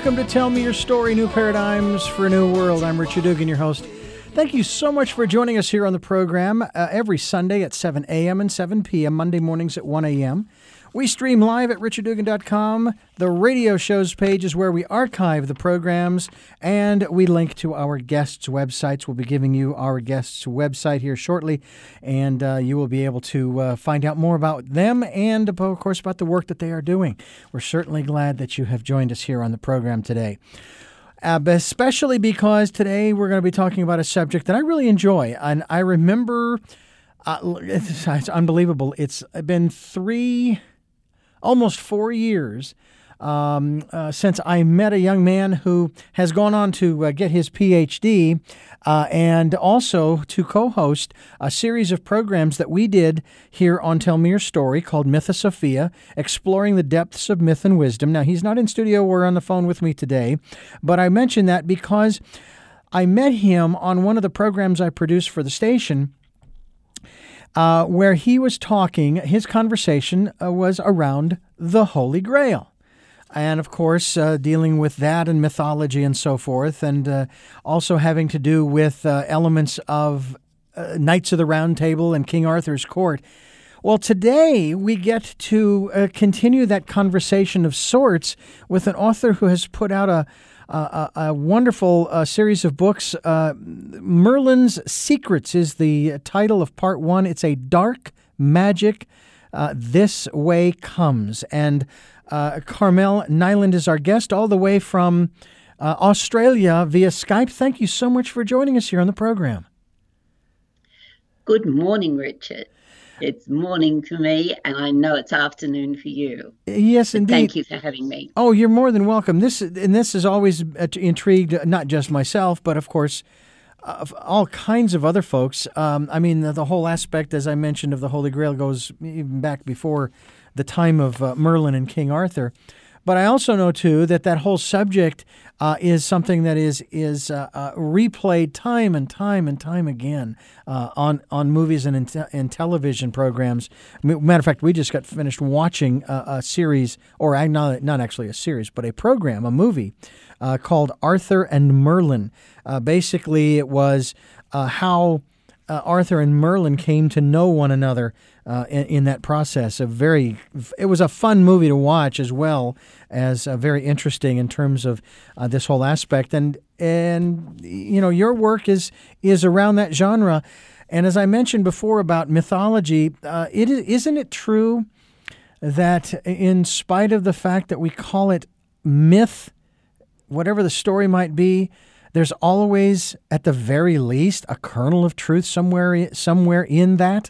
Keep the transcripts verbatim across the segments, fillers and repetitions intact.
welcome to Tell Me Your Story, New Paradigms for a New World. I'm Richard Dugan, your host. Thank you so much for joining us here on the program uh, every Sunday at seven a.m. and seven p.m., Monday mornings at one a.m. We stream live at richard dugan dot com. The radio shows page is where we archive the programs, and we link to our guests' websites. We'll be giving you our guests' website here shortly, and uh, you will be able to uh, find out more about them and, of course, about the work that they are doing. We're certainly glad that you have joined us here on the program today. Uh, especially because today we're going to be talking about a subject that I really enjoy. And I remember, uh, it's, it's unbelievable, it's been three, almost four years um, uh, since I met a young man who has gone on to uh, get his P H D uh, and also to co-host a series of programs that we did here on Tell Me Your Story called Mythosophia, exploring the depths of myth and wisdom. Now, he's not in studio or on the phone with me today, but I mention that because I met him on one of the programs I produced for the station, uh, where he was talking, his conversation uh, was around the Holy Grail. And, of course, uh, dealing with that and mythology and so forth, and uh, also having to do with uh, elements of uh, Knights of the Round Table and King Arthur's court. Well, today we get to uh, continue that conversation of sorts with an author who has put out a, a, a wonderful uh, series of books. Uh, Merlin's Secrets is the title of part one. It's a dark magic uh, This Way Comes. And Uh, Carmel Nyland is our guest all the way from uh, Australia via Skype. Thank you so much for joining us here on the program. Good morning, Richard. It's morning for me, and I know it's afternoon for you. Yes, so indeed. Thank you for having me. Oh, you're more than welcome. This and this has always intrigued not just myself, but of course uh, all kinds of other folks. Um, I mean, the, the whole aspect, as I mentioned, of the Holy Grail goes even back before the time of uh, Merlin and King Arthur. But I also know, too, that that whole subject uh, is something that is is uh, uh, replayed time and time and time again uh, on, on movies and in, te- in television programs. Matter of fact, we just got finished watching a, a series, or not, not actually a series, but a program, a movie uh, called Arthur and Merlin. Uh, basically, it was uh, how uh, Arthur and Merlin came to know one another Uh, in, in that process. A very, it was a fun movie to watch as well as uh, very interesting in terms of uh, this whole aspect. And and you know, your work is is around that genre. And as I mentioned before about mythology, uh, it isn't it true that in spite of the fact that we call it myth, whatever the story might be, there's always at the very least a kernel of truth somewhere somewhere in that?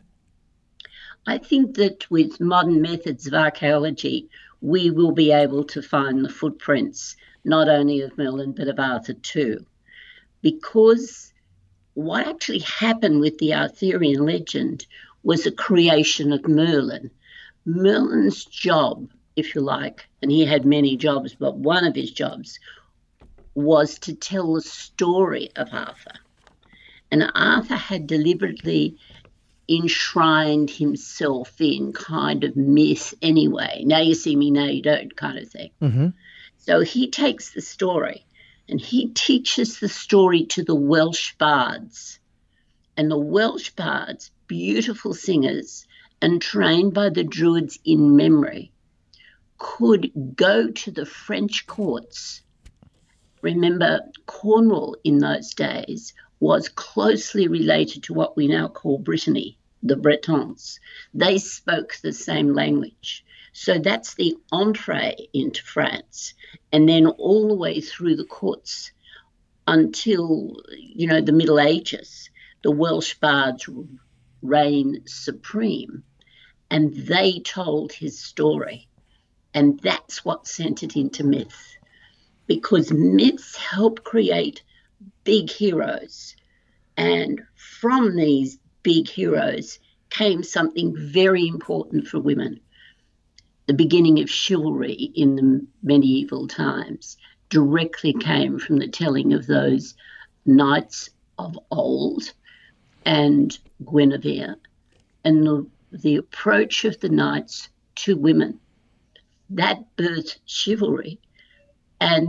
I think that with modern methods of archaeology, we will be able to find the footprints, not only of Merlin, but of Arthur too. Because what actually happened with the Arthurian legend was a creation of Merlin. Merlin's job, if you like, and he had many jobs, but one of his jobs was to tell the story of Arthur. And Arthur had deliberately enshrined himself in kind of myth anyway. Now you see me, now you don't kind of thing. Mm-hmm. So he takes the story and he teaches the story to the Welsh bards. And the Welsh bards, beautiful singers and trained by the Druids in memory, could go to the French courts. Remember, Cornwall in those days was closely related to what we now call Brittany, the Bretons. They spoke the same language. So that's the entree into France. And then all the way through the courts until, you know, the Middle Ages, the Welsh bards reign supreme. And they told his story. And that's what sent it into myth. Because myths help create big heroes. And from these big heroes came something very important for women. The beginning of chivalry in the medieval times directly came from the telling of those knights of old and Guinevere and the, the approach of the knights to women. That birthed chivalry. And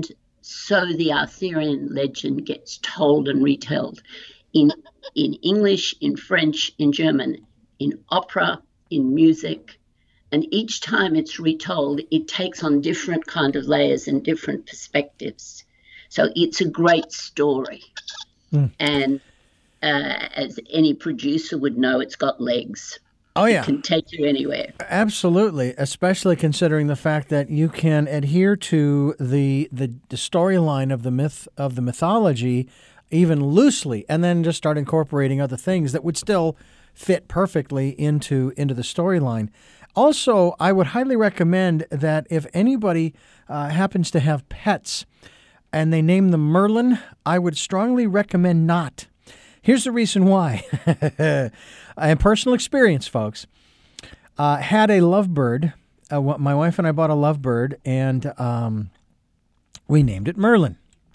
So the Arthurian legend gets told and retold in in English, in French, in German, in opera, in music. And each time it's retold, it takes on different kind of layers and different perspectives. So it's a great story. Mm. And uh, as any producer would know, it's got legs. Oh, yeah. It can take you anywhere. Absolutely, especially considering the fact that you can adhere to the the, the storyline of the myth of the mythology even loosely, and then just start incorporating other things that would still fit perfectly into into the storyline. Also, I would highly recommend that if anybody uh, happens to have pets and they name them Merlin, I would strongly recommend not. Here's the reason why. I have personal experience, folks. Uh, had a lovebird. Uh, my wife and I bought a lovebird, and um, we named it Merlin.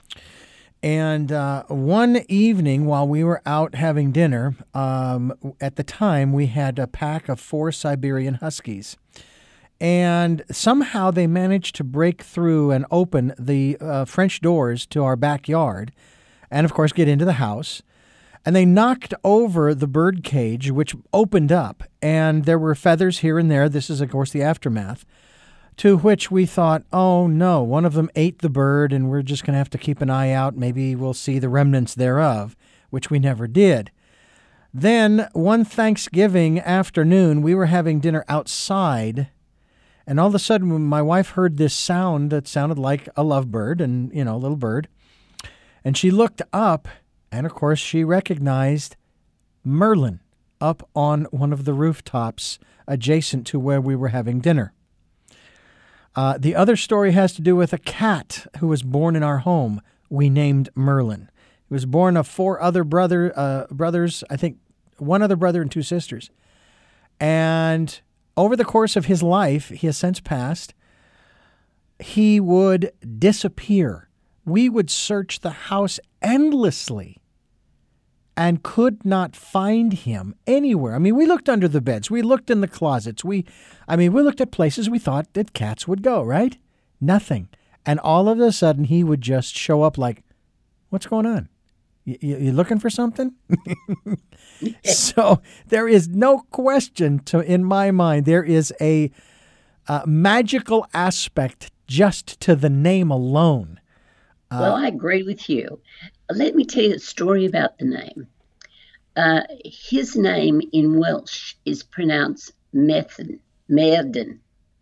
And uh, one evening while we were out having dinner, um, at the time we had a pack of four Siberian Huskies. And somehow they managed to break through and open the uh, French doors to our backyard and, of course, get into the house. And they knocked over the bird cage, which opened up, and there were feathers here and there. This is, of course, the aftermath. To which we thought, oh, no, one of them ate the bird, and we're just going to have to keep an eye out. Maybe we'll see the remnants thereof, which we never did. Then, one Thanksgiving afternoon, we were having dinner outside, and all of a sudden, my wife heard this sound that sounded like a lovebird and, you know, a little bird. And she looked up, and, of course, she recognized Merlin up on one of the rooftops adjacent to where we were having dinner. Uh, the other story has to do with a cat who was born in our home. We named Merlin. He was born of four other brother uh, brothers, I think one other brother and two sisters. And over the course of his life, he has since passed, he would disappear. We would search the house endlessly and could not find him anywhere. I mean, we looked under the beds. We looked in the closets. We, I mean, we looked at places we thought that cats would go, right? Nothing. And all of a sudden, he would just show up like, what's going on? You, you looking for something? So there is no question to, in my mind, there is a uh, magical aspect just to the name alone. Uh, well, I agree with you. Let me tell you a story about the name. Uh, his name in Welsh is pronounced Methen, Merden.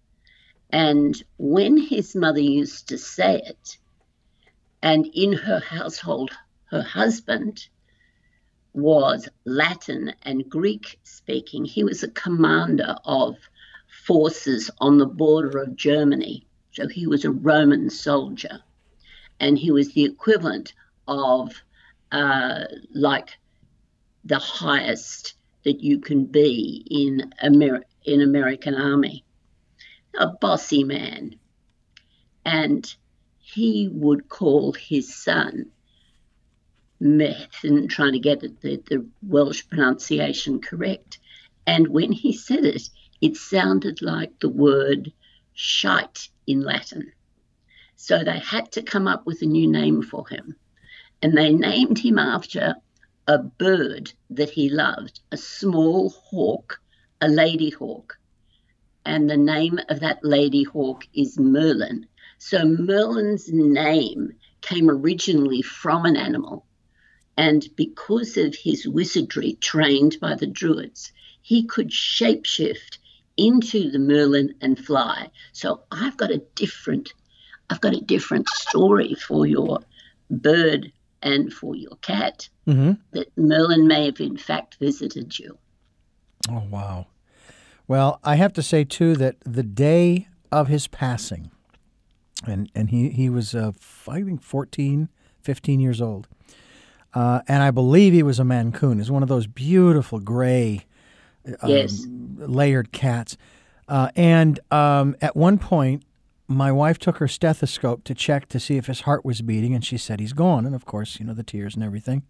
And when his mother used to say it, and in her household, her husband was Latin and Greek speaking. He was a commander of forces on the border of Germany. So he was a Roman soldier. And he was the equivalent of uh, like the highest that you can be in Amer- in American Army, a bossy man. And he would call his son Methen, trying to get the, the Welsh pronunciation correct. And when he said it, it sounded like the word shite in Latin. So they had to come up with a new name for him. And they named him after a bird that he loved, a small hawk, a lady hawk. And the name of that lady hawk is Merlin. So Merlin's name came originally from an animal. And because of his wizardry trained by the Druids, he could shapeshift into the Merlin and fly. So I've got a different I've got a different story for your bird and for your cat, mm-hmm. that Merlin may have in fact visited you. Oh, wow. Well, I have to say, too, that the day of his passing, and, and he, he was, uh, I think, fourteen, fifteen years old, uh, and I believe he was a Mancoon. He's one of those beautiful gray um, yes. layered cats. Uh, and um, at one point, my wife took her stethoscope to check to see if his heart was beating, and she said he's gone. And, of course, you know, the tears and everything.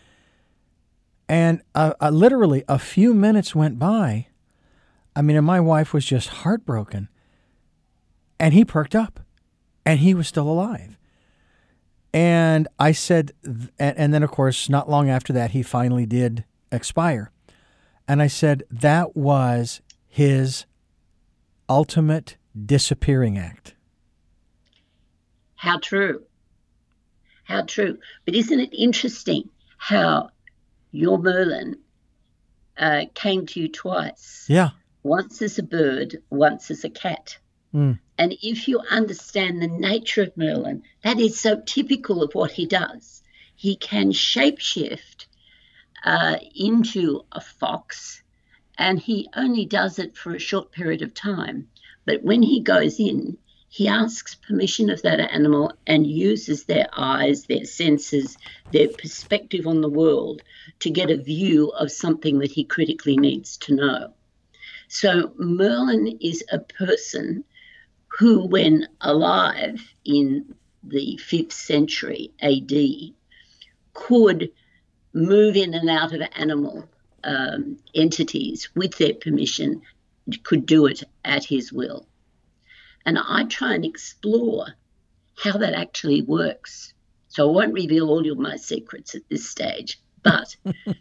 And uh, uh, literally a few minutes went by. I mean, and my wife was just heartbroken. And he perked up, and he was still alive. And I said, and, and then, of course, not long after that, he finally did expire. And I said, that was his ultimate disappearing act. How true. How true. But isn't it interesting how your Merlin uh, came to you twice? Yeah. Once as a bird, once as a cat. Mm. And if you understand the nature of Merlin, that is so typical of what he does. He can shapeshift uh, into a fox, and he only does it for a short period of time. But when he goes in, he asks permission of that animal and uses their eyes, their senses, their perspective on the world to get a view of something that he critically needs to know. So Merlin is a person who, when alive in the fifth century A D, could move in and out of animal um, entities with their permission, could do it at his will. And I try and explore how that actually works. So I won't reveal all of my secrets at this stage, but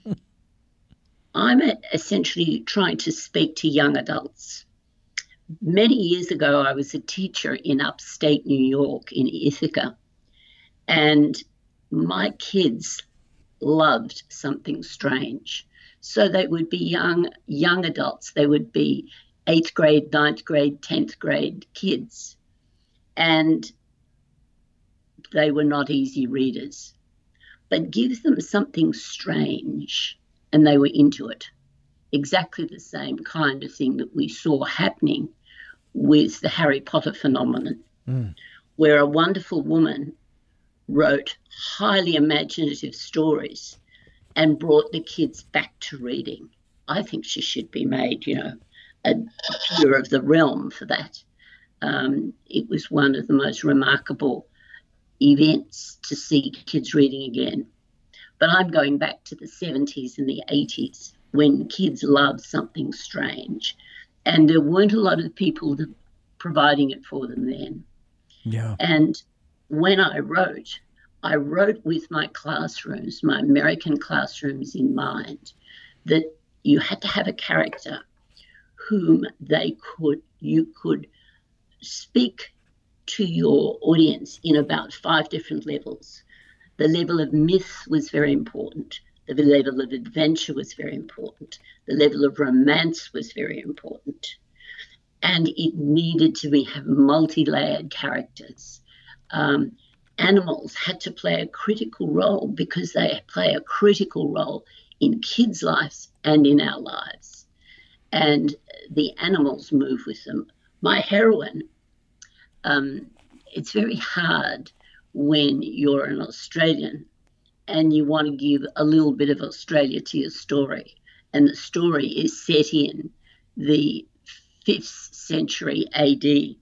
I'm essentially trying to speak to young adults. Many years ago, I was a teacher in upstate New York in Ithaca, and my kids loved something strange. So they would be young, young adults. They would be eighth grade, ninth grade, tenth grade kids. And they were not easy readers. But give them something strange and they were into it. Exactly the same kind of thing that we saw happening with the Harry Potter phenomenon, mm. where a wonderful woman wrote highly imaginative stories and brought the kids back to reading. I think she should be made, you know, a peer of the realm for that. Um, it was one of the most remarkable events to see kids reading again. But I'm going back to the seventies and the eighties when kids loved something strange, and there weren't a lot of people that providing it for them then. Yeah. And when I wrote, I wrote with my classrooms, my American classrooms in mind, that you had to have a character whom they could, you could speak to your audience in about five different levels. The level of myth was very important. The level of adventure was very important. The level of romance was very important. And it needed to be, have multi-layered characters. Um, animals had to play a critical role because they play a critical role in kids' lives and in our lives. And the animals move with them. My heroine, um, it's very hard when you're an Australian and you want to give a little bit of Australia to your story. And the story is set in the fifth century A D.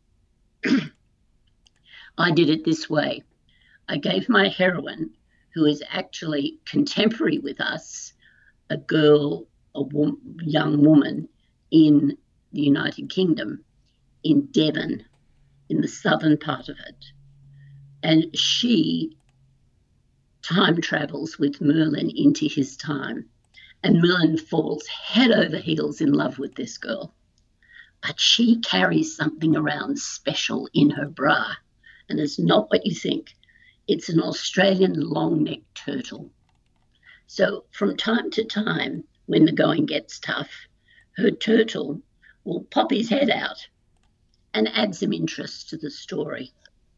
I did it this way. I gave my heroine, who is actually contemporary with us, a girl, a wo- young woman in the United Kingdom, in Devon, in the southern part of it. And she time travels with Merlin into his time. And Merlin falls head over heels in love with this girl. But she carries something around special in her bra. And it's not what you think. It's an Australian long-necked turtle. So from time to time, when the going gets tough, her turtle will pop his head out and add some interest to the story.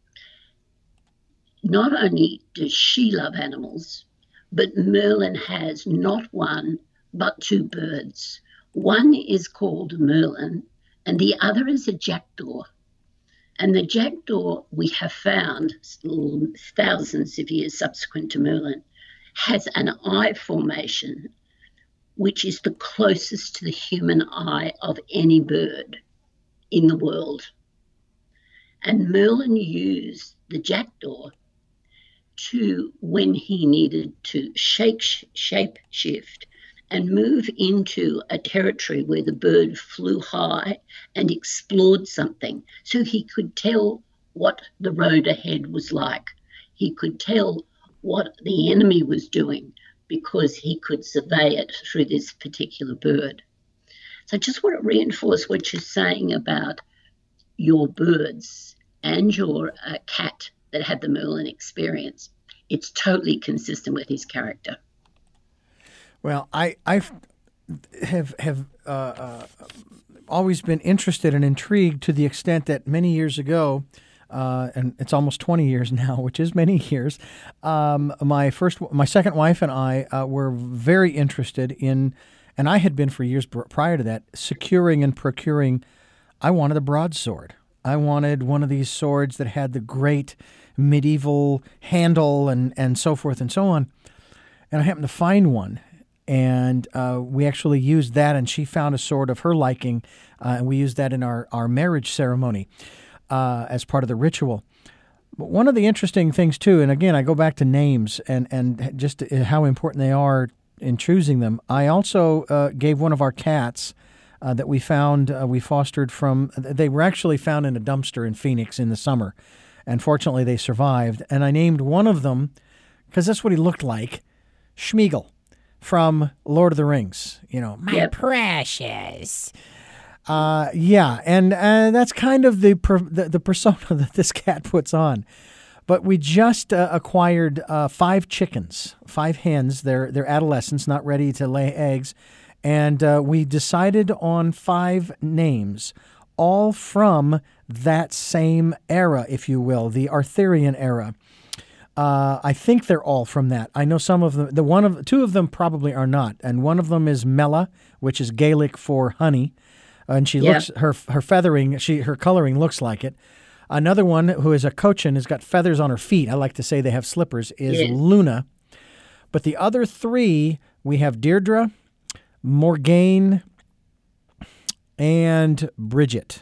Not only does she love animals, but Merlin has not one, but two birds. One is called Merlin, and the other is a jackdaw. And the jackdaw, we have found thousands of years subsequent to Merlin, has an eye formation which is the closest to the human eye of any bird in the world. And Merlin used the jackdaw to, when he needed to shake, shape shift and move into a territory where the bird flew high and explored something so he could tell what the road ahead was like. he could tell what the enemy was doing because he could survey it through this particular bird. So I just want to reinforce what you're saying about your birds and your uh, cat that had the Merlin experience. It's totally consistent with his character. Well, I I've, have have uh, uh, always been interested and intrigued to the extent that many years ago, uh, and it's almost twenty years now, which is many years. Um, my first, my second wife and I uh, were very interested in, and I had been for years prior to that, securing and procuring. I wanted a broadsword. I wanted one of these swords that had the great medieval handle and, and so forth and so on. And I happened to find one. And uh, we actually used that, and she found a sword of her liking, uh, and we used that in our, our marriage ceremony uh, as part of the ritual. But one of the interesting things, too, and again, I go back to names and, and just how important they are in choosing them. I also uh, gave one of our cats uh, that we found, uh, we fostered from, they were actually found in a dumpster in Phoenix in the summer, and fortunately they survived. And I named one of them, because that's what he looked like, Schmeagol. From Lord of the Rings, you know, my yep. precious. Uh, yeah, and uh, that's kind of the, per, the the persona that this cat puts on. But we just uh, acquired uh, five chickens, five hens. They're they're adolescents, not ready to lay eggs, and uh, we decided on five names, all from that same era, if you will, the Arthurian era. Uh, I think they're all from that. I know some of them. The one of two of them probably are not, and one of them is Mella, which is Gaelic for honey, and she yeah. looks her her feathering, she her coloring looks like it. Another one who is a Cochin has got feathers on her feet. I like to say they have slippers. Is yeah. Luna, but the other three we have Deirdre, Morgaine, and Bridget.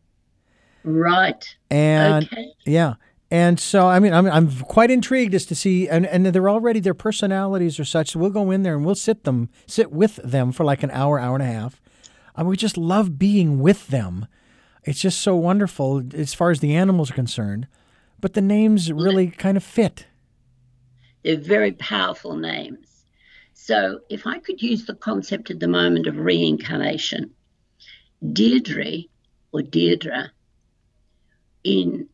Right. And okay. yeah. And so, I mean, I'm I'm quite intrigued as to see, and, and they're already, their personalities are such, so we'll go in there and we'll sit them, sit with them for like an hour, hour and a half. And we just love being with them. It's just so wonderful as far as the animals are concerned. But the names really kind of fit. They're very powerful names. So if I could use the concept at the moment of reincarnation, Deirdre or Deirdre in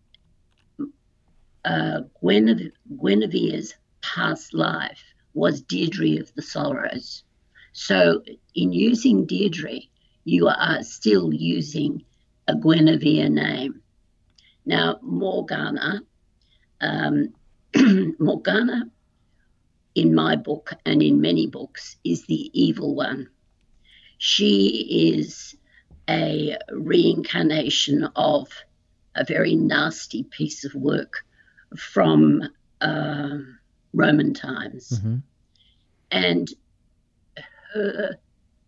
Uh, Guinevere, Guinevere's past life was Deirdre of the Sorrows. So in using Deirdre, you are still using a Guinevere name. Now, Morgana, um, Morgana in my book and in many books is the evil one. She is a reincarnation of a very nasty piece of work from uh, Roman times. Mm-hmm. And her,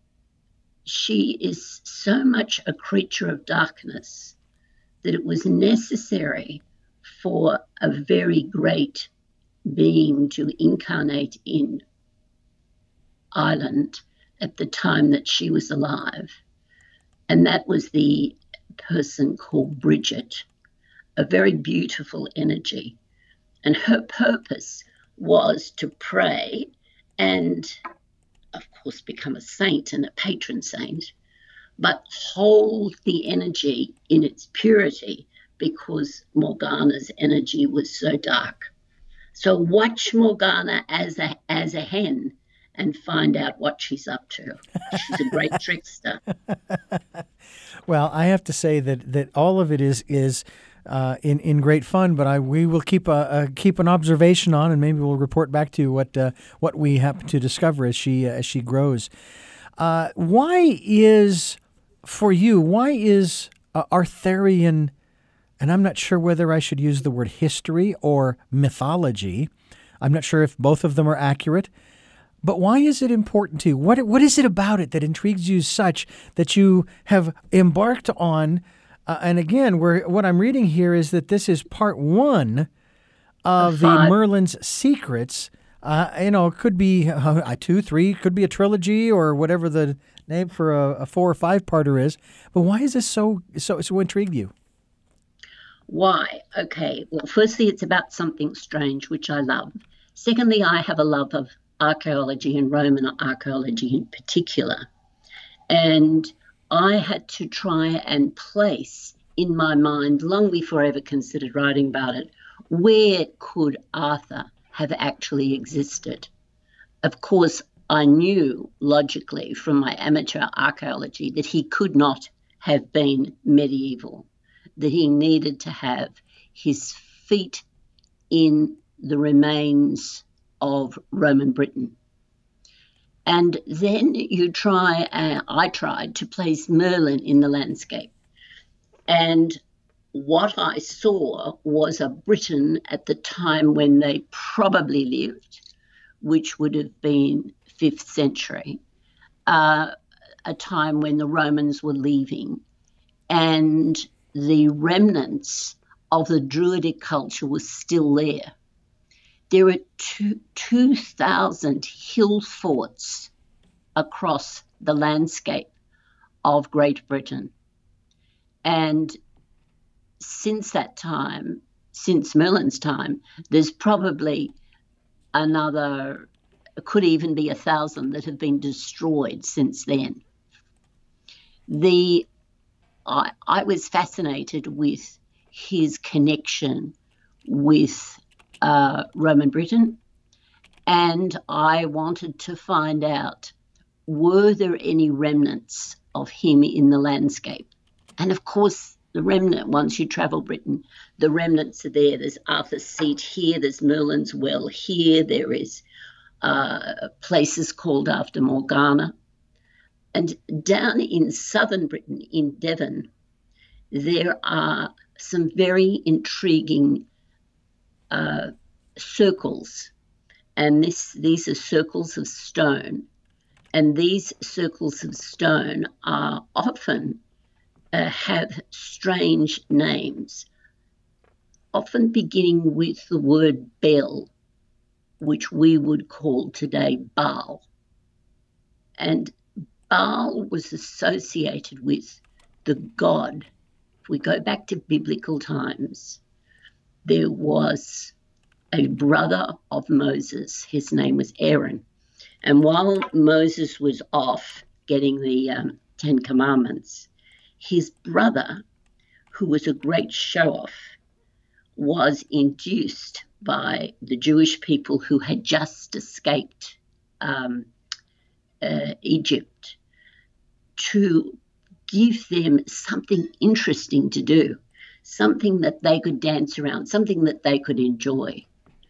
she is so much a creature of darkness that it was necessary for a very great being to incarnate in Ireland at the time that she was alive. And that was the person called Bridget, a very beautiful energy. And her purpose was to pray and, of course, become a saint and a patron saint, but hold the energy in its purity because Morgana's energy was so dark. So watch Morgana as a, as a hen and find out what she's up to. She's a great trickster. Well, I have to say that, that all of it is is uh, in in great fun. But I we will keep a, a keep an observation on, and maybe we'll report back to you what uh, what we happen to discover as she uh, as she grows. Uh, why is for you? Why is uh, Arthurian? And I'm not sure whether I should use the word history or mythology. I'm not sure if both of them are accurate. But why is it important to you? What what is it about it that intrigues you such that you have embarked on? Uh, and again, we're, what I'm reading here is that this is part one of the Merlin's Secrets. Uh, you know, it could be uh, a two, three, could be a trilogy or whatever the name for a, a four or five parter is. But why is this so so so intrigued you? Why? Okay, well, firstly, it's about something strange, which I love. Secondly, I have a love of archaeology and Roman archaeology in particular. And I had to try and place in my mind, long before I ever considered writing about it, where could Arthur have actually existed? Of course, I knew logically from my amateur archaeology that he could not have been medieval, that he needed to have his feet in the remains of Roman Britain. And then you try, uh, I tried to place Merlin in the landscape. And what I saw was a Britain at the time when they probably lived, which would have been fifth century, uh, a time when the Romans were leaving, and the remnants of the Druidic culture was still there. There are two, 2,000 hill forts across the landscape of Great Britain. And since that time, since Merlin's time, there's probably another, could even be a thousand that have been destroyed since then. The I, I was fascinated with his connection with uh, Roman Britain, and I wanted to find out, were there any remnants of him in the landscape? And of course, the remnant, once you travel Britain, the remnants are there. There's Arthur's Seat here, there's Merlin's Well here, there is uh, places called after Morgana. And down in southern Britain, in Devon, there are some very intriguing uh, circles. And this, these are circles of stone. And these circles of stone are often uh, have strange names, often beginning with the word Bel, which we would call today Baal. And Baal was associated with the god. If we go back to biblical times, there was a brother of Moses. His name was Aaron. And while Moses was off getting the um, Ten Commandments, his brother, who was a great show-off, was induced by the Jewish people who had just escaped um, uh, Egypt to give them something interesting to do, something that they could dance around, something that they could enjoy.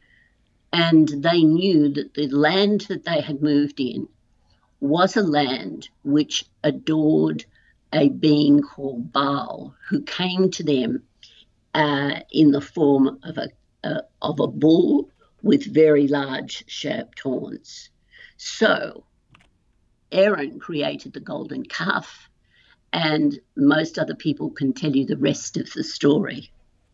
And they knew that the land that they had moved in was a land which adored a being called Baal, who came to them uh, in the form of a, uh, of a bull with very large sharp horns. So Aaron created the golden calf, and most other people can tell you the rest of the story.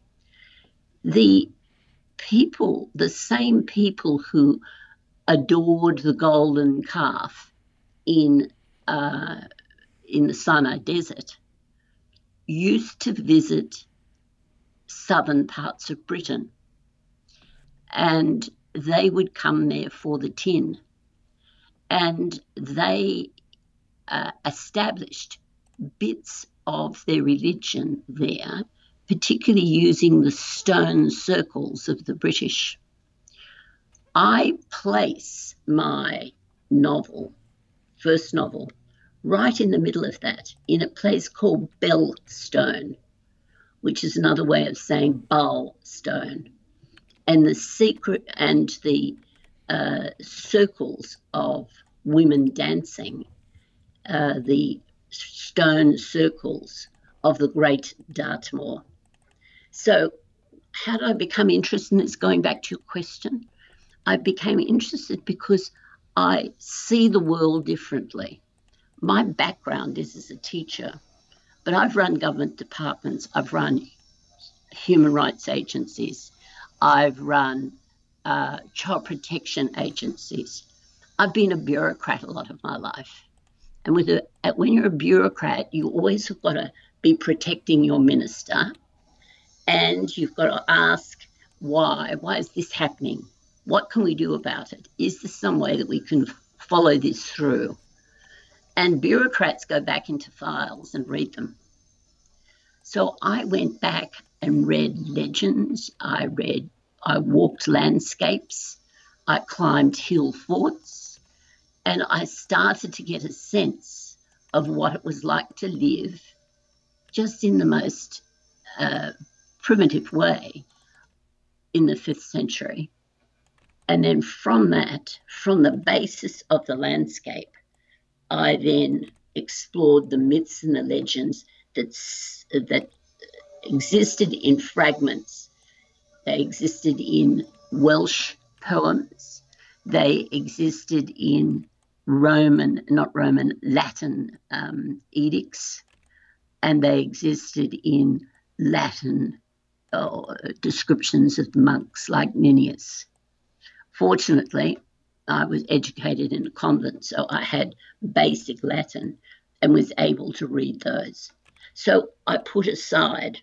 The people, the same people who adored the golden calf in uh, in the Sinai Desert used to visit southern parts of Britain, and they would come there for the tin, and they uh, established bits of their religion there, particularly using the stone circles of the British. I place my novel, first novel, right in the middle of that, in a place called Belstone, which is another way of saying Baal stone. And the secret and the uh, circles of women dancing, uh, the stone circles of the great Dartmoor. So how did I become interested in this? Going back to your question, I became interested because I see the world differently. My background is as a teacher, but I've run government departments, I've run human rights agencies, I've run uh, child protection agencies. I've been a bureaucrat a lot of my life. And with a, when you're a bureaucrat, you always have got to be protecting your minister And you've got to ask why. Why is this happening? What can we do about it? Is there some way that we can follow this through? And bureaucrats go back into files and read them. So I went back and read legends. I read, I walked landscapes. I climbed hill forts. And I started to get a sense of what it was like to live just in the most uh, primitive way in the fifth century. And then from that, from the basis of the landscape, I then explored the myths and the legends that, that existed in fragments. They existed in Welsh poems. They existed in Roman, not Roman, Latin um, edicts. And they existed in Latin uh, descriptions of the monks like Nennius. Fortunately, I was educated in a convent, so I had basic Latin and was able to read those. So I put aside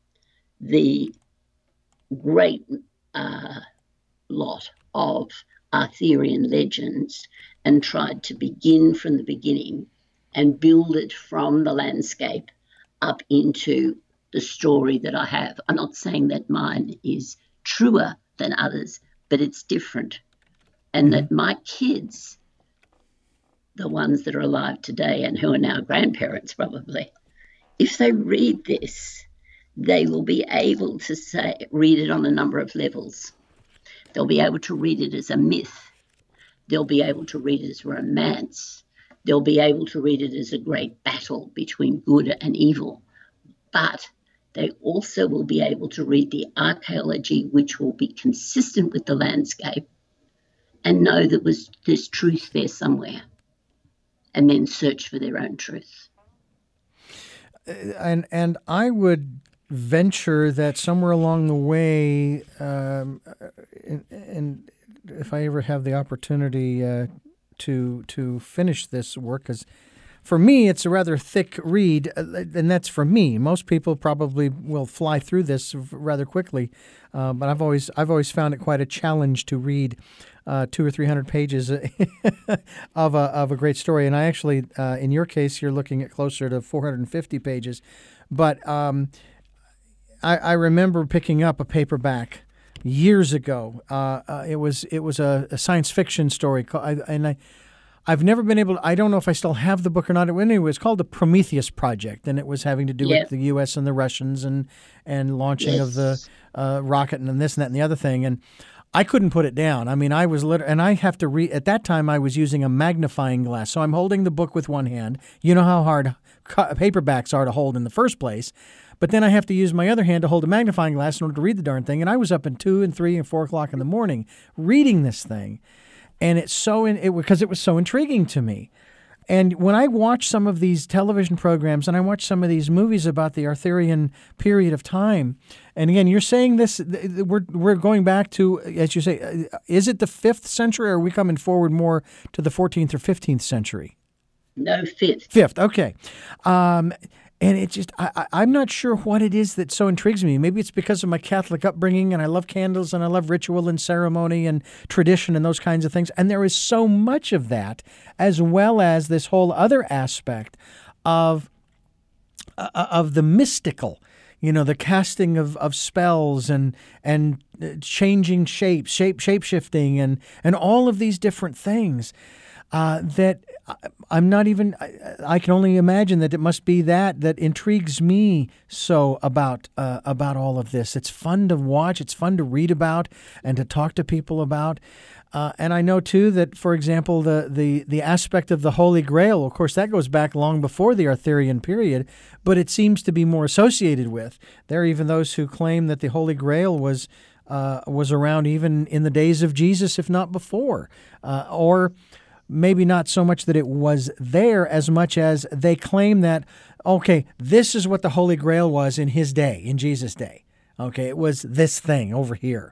the great uh, lot of Arthurian legends and tried to begin from the beginning and build it from the landscape up into the story that I have. I'm not saying that mine is truer than others, but it's different. And that my kids, the ones that are alive today and who are now grandparents probably, if they read this, they will be able to say, read it on a number of levels. They'll be able to read it as a myth. They'll be able to read it as romance. They'll be able to read it as a great battle between good and evil. But they also will be able to read the archaeology, which will be consistent with the landscape, and know that was, there's truth there somewhere, and then search for their own truth. And and I would venture that somewhere along the way, um, and, and if I ever have the opportunity uh, to to finish this work, because for me it's a rather thick read, and that's for me. Most people probably will fly through this rather quickly, uh, but I've always I've always found it quite a challenge to read uh, two or three hundred pages of a of a great story. And I actually, uh, in your case, you're looking at closer to four hundred fifty pages, but um, I, I remember picking up a paperback years ago. Uh, uh, it was it was a, a science fiction story, and I. I've never been able to, I don't know if I still have the book or not. Anyway, it was called the Prometheus Project, and it was having to do Yeah. with the U S and the Russians and, and launching Yes. of the uh, rocket and this and that and the other thing. And I couldn't put it down. I mean, I was literally, and I have to read, at that time I was using a magnifying glass. So I'm holding the book with one hand. You know how hard co- paperbacks are to hold in the first place. But then I have to use my other hand to hold a magnifying glass in order to read the darn thing. And I was up at two and three and four o'clock in the morning reading this thing. And it's so in it because it was so intriguing to me. And when I watch some of these television programs and I watch some of these movies about the Arthurian period of time, and again, you're saying this, we're we're going back to, as you say, is it the fifth century, or are we coming forward more to the fourteenth or fifteenth century? No, fifth. Fifth, okay. Um, and it just, I, I, I'm not sure what it is that so intrigues me. Maybe it's because of my Catholic upbringing, and I love candles, and I love ritual and ceremony and tradition and those kinds of things. And there is so much of that, as well as this whole other aspect of uh, of the mystical. You know, the casting of, of spells and and changing shapes, shape shape shifting, and and all of these different things uh, that. I'm not even, I, I can only imagine that it must be that that intrigues me so about uh, about all of this. It's fun to watch. It's fun to read about and to talk to people about. Uh, and I know, too, that, for example, the, the, the aspect of the Holy Grail, of course, that goes back long before the Arthurian period, but it seems to be more associated with. There are even those who claim that the Holy Grail was uh, was around even in the days of Jesus, if not before, uh, or maybe not so much that it was there as much as they claim that, okay, this is what the Holy Grail was in his day, in Jesus' day. Okay, it was this thing over here.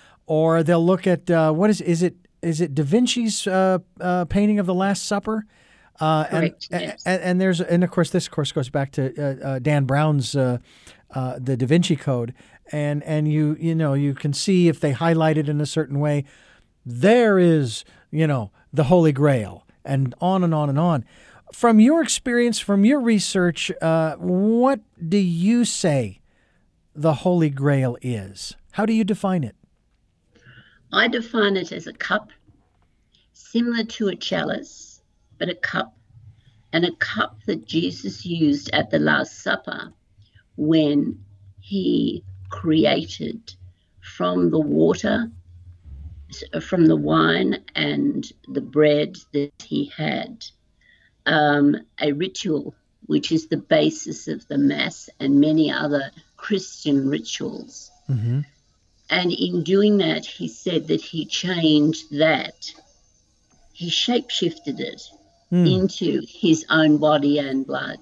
Or they'll look at, uh, what is, is it, is it Da Vinci's uh, uh, painting of the Last Supper? Uh, and, Correct. Yes. and and there's and of course this of course goes back to uh, uh, Dan Brown's uh, uh, the Da Vinci Code, and and you you know you can see if they highlight it in a certain way, there is you know the Holy Grail, and on and on and on. From your experience, from your research, uh, what do you say the Holy Grail is? How do you define it? I define it as a cup similar to a chalice, but a cup, and a cup that Jesus used at the Last Supper when he created from the water, from the wine and the bread that he had, um, a ritual which is the basis of the Mass and many other Christian rituals. Mm-hmm. And in doing that, he said that he changed that. He shape-shifted it mm. into his own body and blood.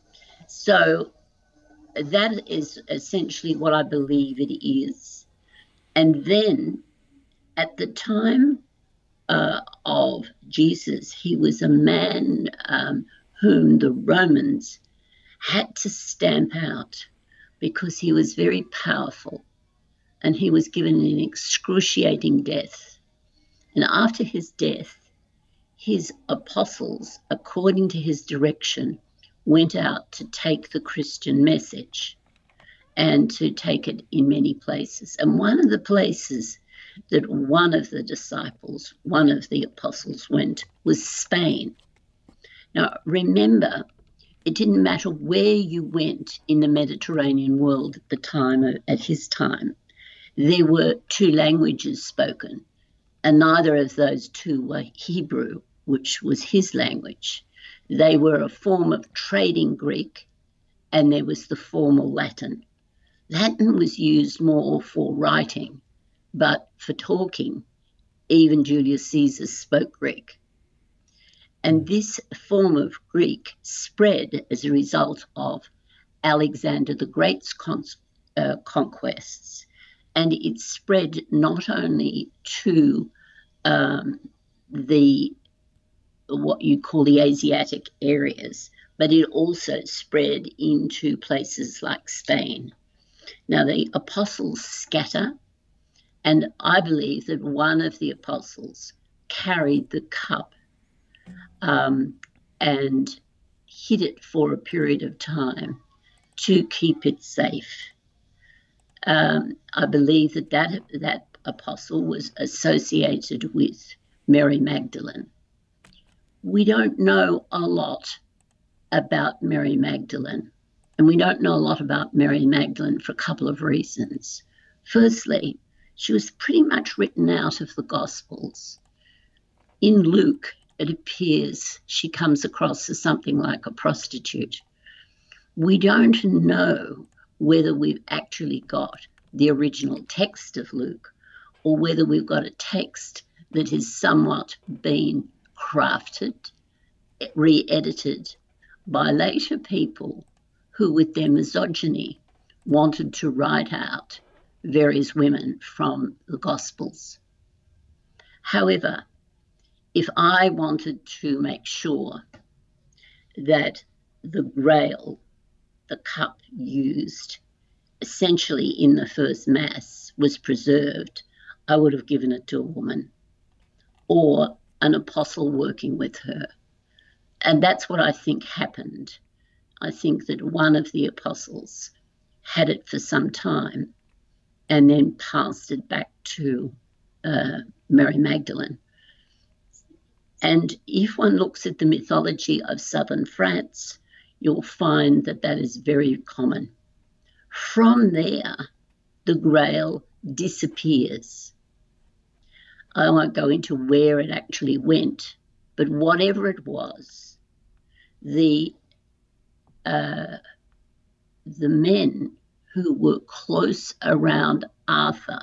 So that is essentially what I believe it is. And then at the time uh, of Jesus, he was a man um, whom the Romans had to stamp out because he was very powerful and he was given an excruciating death. And after his death, his apostles, according to his direction, went out to take the Christian message and to take it in many places. And one of the places that one of the disciples, one of the apostles went was Spain. Now, remember, it didn't matter where you went in the Mediterranean world at the time, at his time. There were two languages spoken, and neither of those two were Hebrew, which was his language. They were a form of trading Greek, and there was the formal Latin. Latin was used more for writing, but for talking, even Julius Caesar spoke Greek. And this form of Greek spread as a result of Alexander the Great's con- uh, conquests. And it spread not only to um, the what you call the Asiatic areas, but it also spread into places like Spain. Now, the apostles scatter, and I believe that one of the apostles carried the cup um, and hid it for a period of time to keep it safe. Um, I believe that, that that apostle was associated with Mary Magdalene. We don't know a lot about Mary Magdalene, and we don't know a lot about Mary Magdalene for a couple of reasons. Firstly, she was pretty much written out of the Gospels. In Luke, it appears she comes across as something like a prostitute. We don't know whether we've actually got the original text of Luke or whether we've got a text that has somewhat been crafted, re-edited by later people who, with their misogyny, wanted to write out various women from the Gospels. However, if I wanted to make sure that the Grail, the cup used essentially in the first Mass, was preserved, I would have given it to a woman or an apostle working with her. And that's what I think happened. I think that one of the apostles had it for some time and then passed it back to uh, Mary Magdalene. And if one looks at the mythology of southern France, you'll find that that is very common. From there, the Grail disappears. I won't go into where it actually went, but whatever it was, the uh, the men who were close around Arthur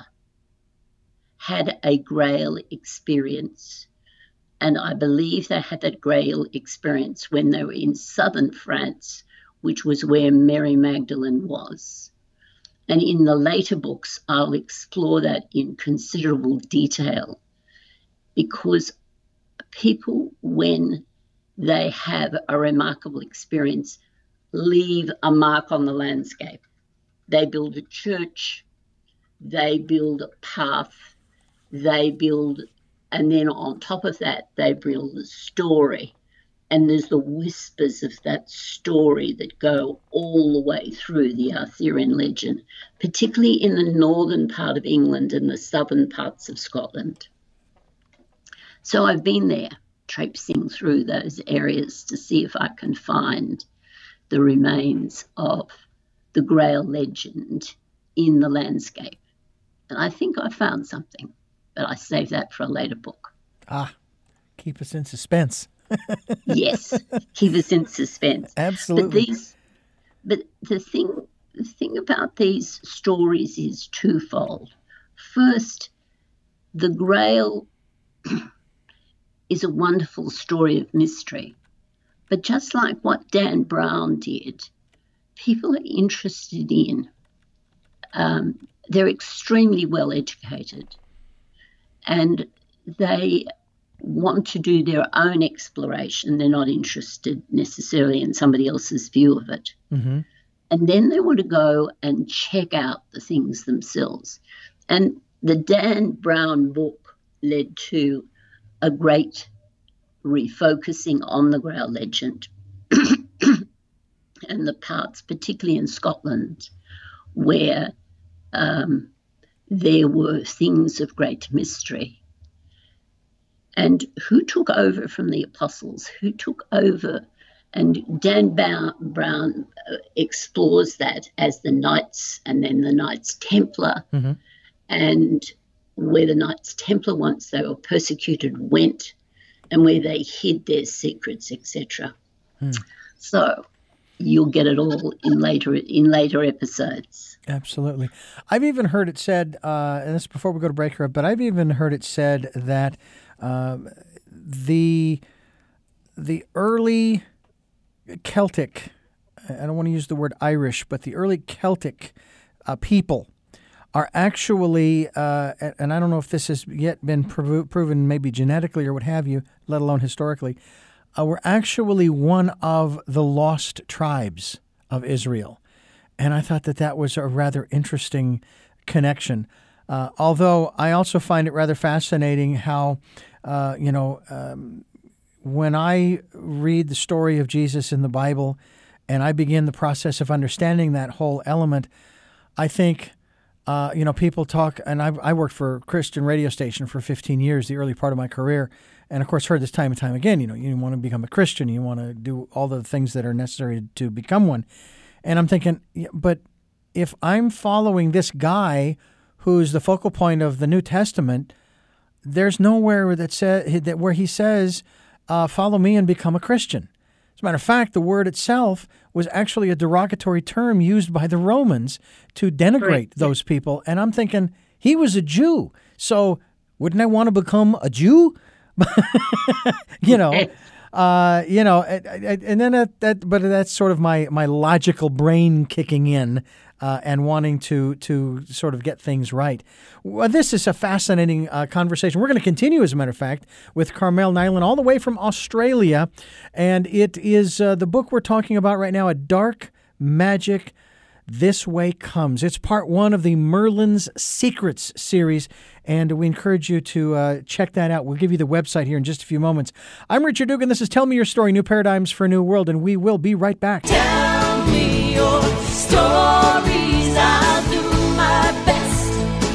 had a Grail experience. And I believe they had that Grail experience when they were in southern France, which was where Mary Magdalene was. And in the later books, I'll explore that in considerable detail, because people, when they have a remarkable experience, leave a mark on the landscape. They build a church, they build a path, they build, and then on top of that, they build a story. And there's the whispers of that story that go all the way through the Arthurian legend, particularly in the northern part of England and the southern parts of Scotland. So I've been there, traipsing through those areas to see if I can find the remains of the Grail legend in the landscape. And I think I found something, but I saved that for a later book. Ah, keep us in suspense. Yes, keep us in suspense. Absolutely. But these, but the thing, the thing about these stories is twofold. First, the Grail is a wonderful story of mystery, but just like what Dan Brown did, people are interested in. Um, they're extremely well educated, and they want to do their own exploration. They're not interested necessarily in somebody else's view of it. Mm-hmm. And then they want to go and check out the things themselves. And the Dan Brown book led to a great refocusing on the Grail legend and the parts, particularly in Scotland, where um, there were things of great mystery. And who took over from the apostles? Who took over? And Dan Brown explores that as the Knights and then the Knights Templar, mm-hmm. and where the Knights Templar, once they were persecuted, went, and where they hid their secrets, et cetera. Hmm. So you'll get it all in later in later episodes. Absolutely. I've even heard it said, uh, and this is before we go to break here, but I've even heard it said that um, the the early Celtic, I don't want to use the word Irish, but the early Celtic uh, people are actually, uh, and I don't know if this has yet been prov- proven maybe genetically or what have you, let alone historically, uh, were actually one of the lost tribes of Israel. And I thought that that was a rather interesting connection. Uh, although I also find it rather fascinating how, uh, you know, um, when I read the story of Jesus in the Bible and I begin the process of understanding that whole element, I think, uh, you know, people talk, and I, I worked for a Christian radio station for fifteen years, the early part of my career, and of course heard this time and time again, you know, you want to become a Christian, you want to do all the things that are necessary to become one. And I'm thinking, but if I'm following this guy who's the focal point of the New Testament, there's nowhere that says that where he says, uh, follow me and become a Christian. As a matter of fact, the word itself was actually a derogatory term used by the Romans to denigrate right. those people. And I'm thinking, he was a Jew, so wouldn't I want to become a Jew? you know, uh, you know, and then that, that, but that's sort of my, my logical brain kicking in uh, and wanting to to sort of get things right. Well, this is a fascinating uh, conversation. We're going to continue, as a matter of fact, with Carmel Nilan all the way from Australia, and it is uh, the book we're talking about right now, A Dark Magic This Way Comes. It's part one of the Merlin's Secrets series, and we encourage you to uh, check that out. We'll give you the website here in just a few moments. I'm Richard Dugan. This is Tell Me Your Story, New Paradigms for a New World, and we will be right back. Tell me your stories. I'll do my best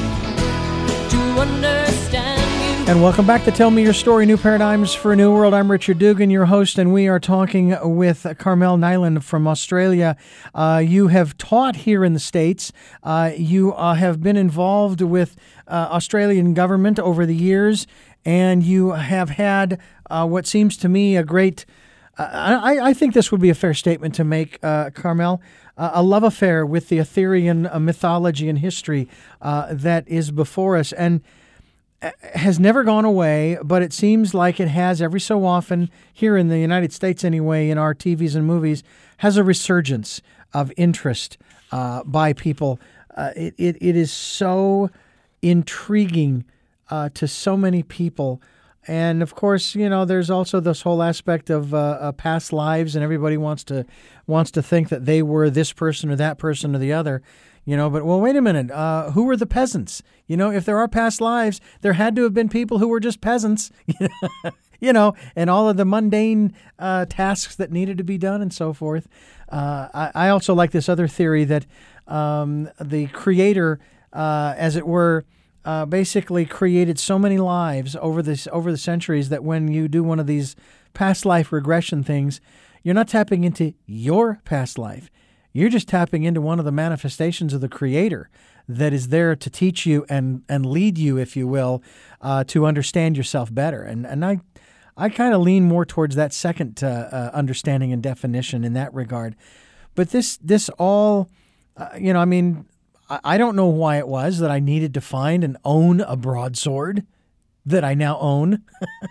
to understand you. And welcome back to Tell Me Your Story, New Paradigms for a New World. I'm Richard Dugan, your host, and we are talking with Carmel Nilan from Australia. Uh, you have taught here in the States. Uh, you uh, have been involved with uh, Australian government over the years, and you have had uh, what seems to me a great, uh, I, I think this would be a fair statement to make, uh, Carmel, uh, a love affair with the Arthurian uh, mythology and history uh, that is before us. And has never gone away, but it seems like it has every so often, here in the United States anyway, in our T Vs and movies, has a resurgence of interest uh, by people. Uh, it, it it is so intriguing uh, to so many people, and of course, you know, there's also this whole aspect of uh, uh, past lives, and everybody wants to wants to think that they were this person or that person or the other, you know. But well, wait a minute, uh, who were the peasants? You know, if there are past lives, there had to have been people who were just peasants, you know, and all of the mundane uh, tasks that needed to be done and so forth. Uh, I, I also like this other theory that um, the Creator, uh, as it were, Uh, basically created so many lives over this over the centuries that when you do one of these past life regression things, you're not tapping into your past life. You're just tapping into one of the manifestations of the Creator that is there to teach you and and lead you, if you will, uh, to understand yourself better. And and I I kind of lean more towards that second uh, uh, understanding and definition in that regard. But this this all, uh, you know, I mean. I don't know why it was that I needed to find and own a broadsword that I now own,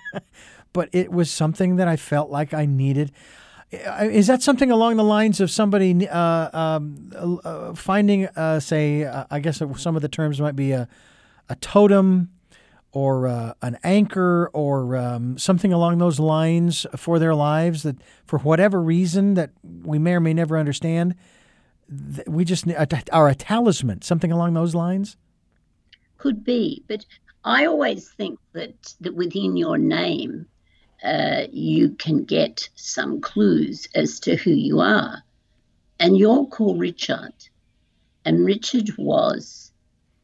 but it was something that I felt like I needed. Is that something along the lines of somebody uh, um, uh, finding, uh, say, uh, I guess some of the terms might be a, a totem or uh, an anchor or um, something along those lines for their lives that for whatever reason that we may or may never understand, we just are a talisman, something along those lines? Could be, but I always think that, that within your name, uh, you can get some clues as to who you are. And you're called Richard, and Richard was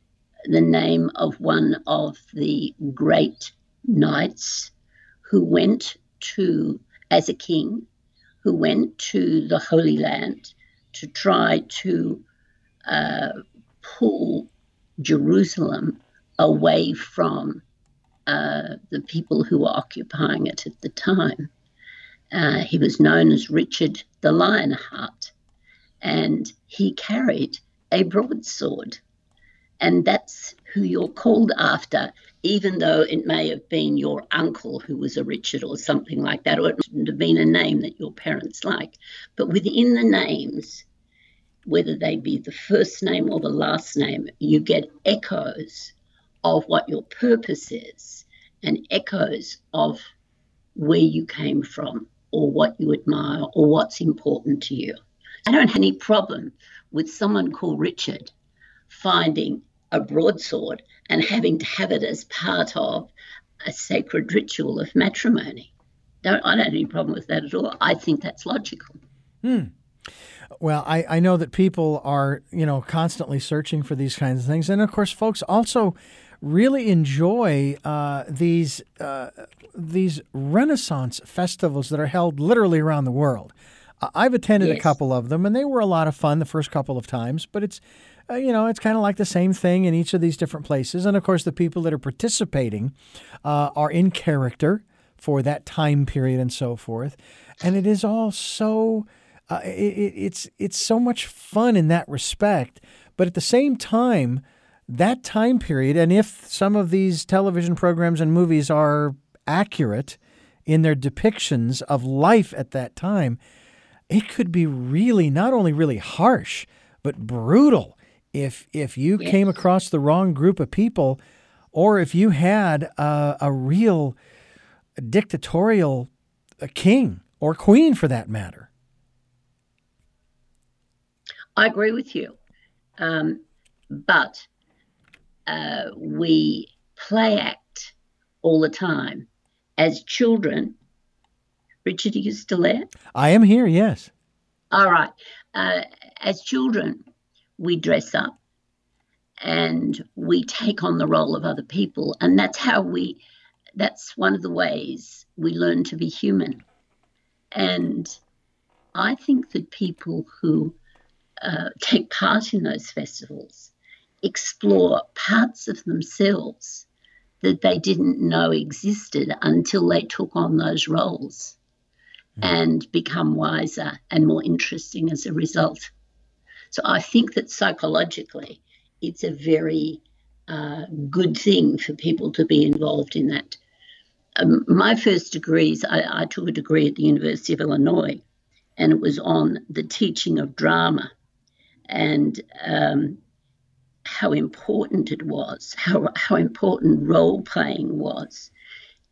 the name of one of the great knights who went to, as a king, who went to the Holy Land to try to uh, pull Jerusalem away from uh, the people who were occupying it at the time. Uh, he was known as Richard the Lionheart, and he carried a broadsword. And that's who you're called after, even though it may have been your uncle who was a Richard or something like that, or it wouldn't have been a name that your parents like. But within the names, whether they be the first name or the last name, you get echoes of what your purpose is and echoes of where you came from or what you admire or what's important to you. I don't have any problem with someone called Richard finding a broadsword and having to have it as part of a sacred ritual of matrimony. Don't, I don't have any problem with that at all. I think that's logical. Hmm. Well, I, I know that people are, you know, constantly searching for these kinds of things. And, of course, folks also really enjoy uh, these uh, these Renaissance festivals that are held literally around the world. Uh, I've attended yes. a couple of them, and they were a lot of fun the first couple of times. But it's, uh, you know, it's kind of like the same thing in each of these different places. And, of course, the people that are participating uh, are in character for that time period and so forth. And it is all so... Uh, it, it's it's so much fun in that respect, but at the same time, that time period, and if some of these television programs and movies are accurate in their depictions of life at that time, it could be really not only really harsh, but brutal if if you yes. came across the wrong group of people, or if you had a, a real dictatorial king or queen for that matter. I agree with you, um, but uh, we play act all the time. As children, Richard, are you still there? I am here, yes. All right. Uh, as children, we dress up and we take on the role of other people, and that's how we, that's one of the ways we learn to be human. And I think that people who Uh, take part in those festivals, explore parts of themselves that they didn't know existed until they took on those roles mm. and become wiser and more interesting as a result. So I think that psychologically it's a very uh, good thing for people to be involved in that. Um, my first degrees, I, I took a degree at the University of Illinois, and it was on the teaching of drama and um, how important it was, how how important role-playing was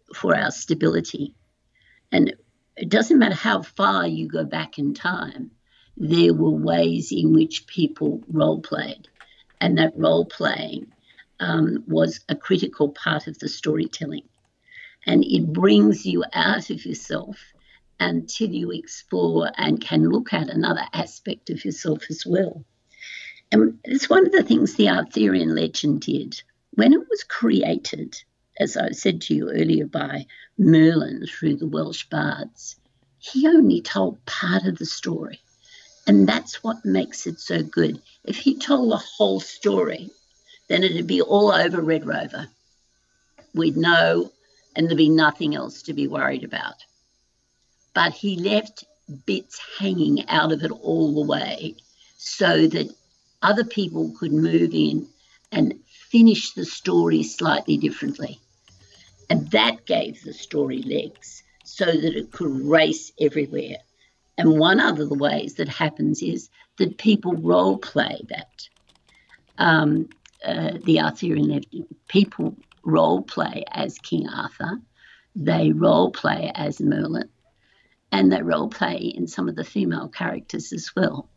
for our stability. And it doesn't matter how far you go back in time, there were ways in which people role played, and that role playing um, was a critical part of the storytelling. And it brings you out of yourself until you explore and can look at another aspect of yourself as well. And it's one of the things the Arthurian legend did. When it was created, as I said to you earlier, by Merlin through the Welsh bards, he only told part of the story. And that's what makes it so good. If he told the whole story, then it'd be all over Red Rover. We'd know, and there'd be nothing else to be worried about. But he left bits hanging out of it all the way so that other people could move in and finish the story slightly differently. And that gave the story legs so that it could race everywhere. And one of the ways that happens is that people role play that. Um, uh, the Arthurian legend, people role play as King Arthur, they role play as Merlin, and they role play in some of the female characters as well.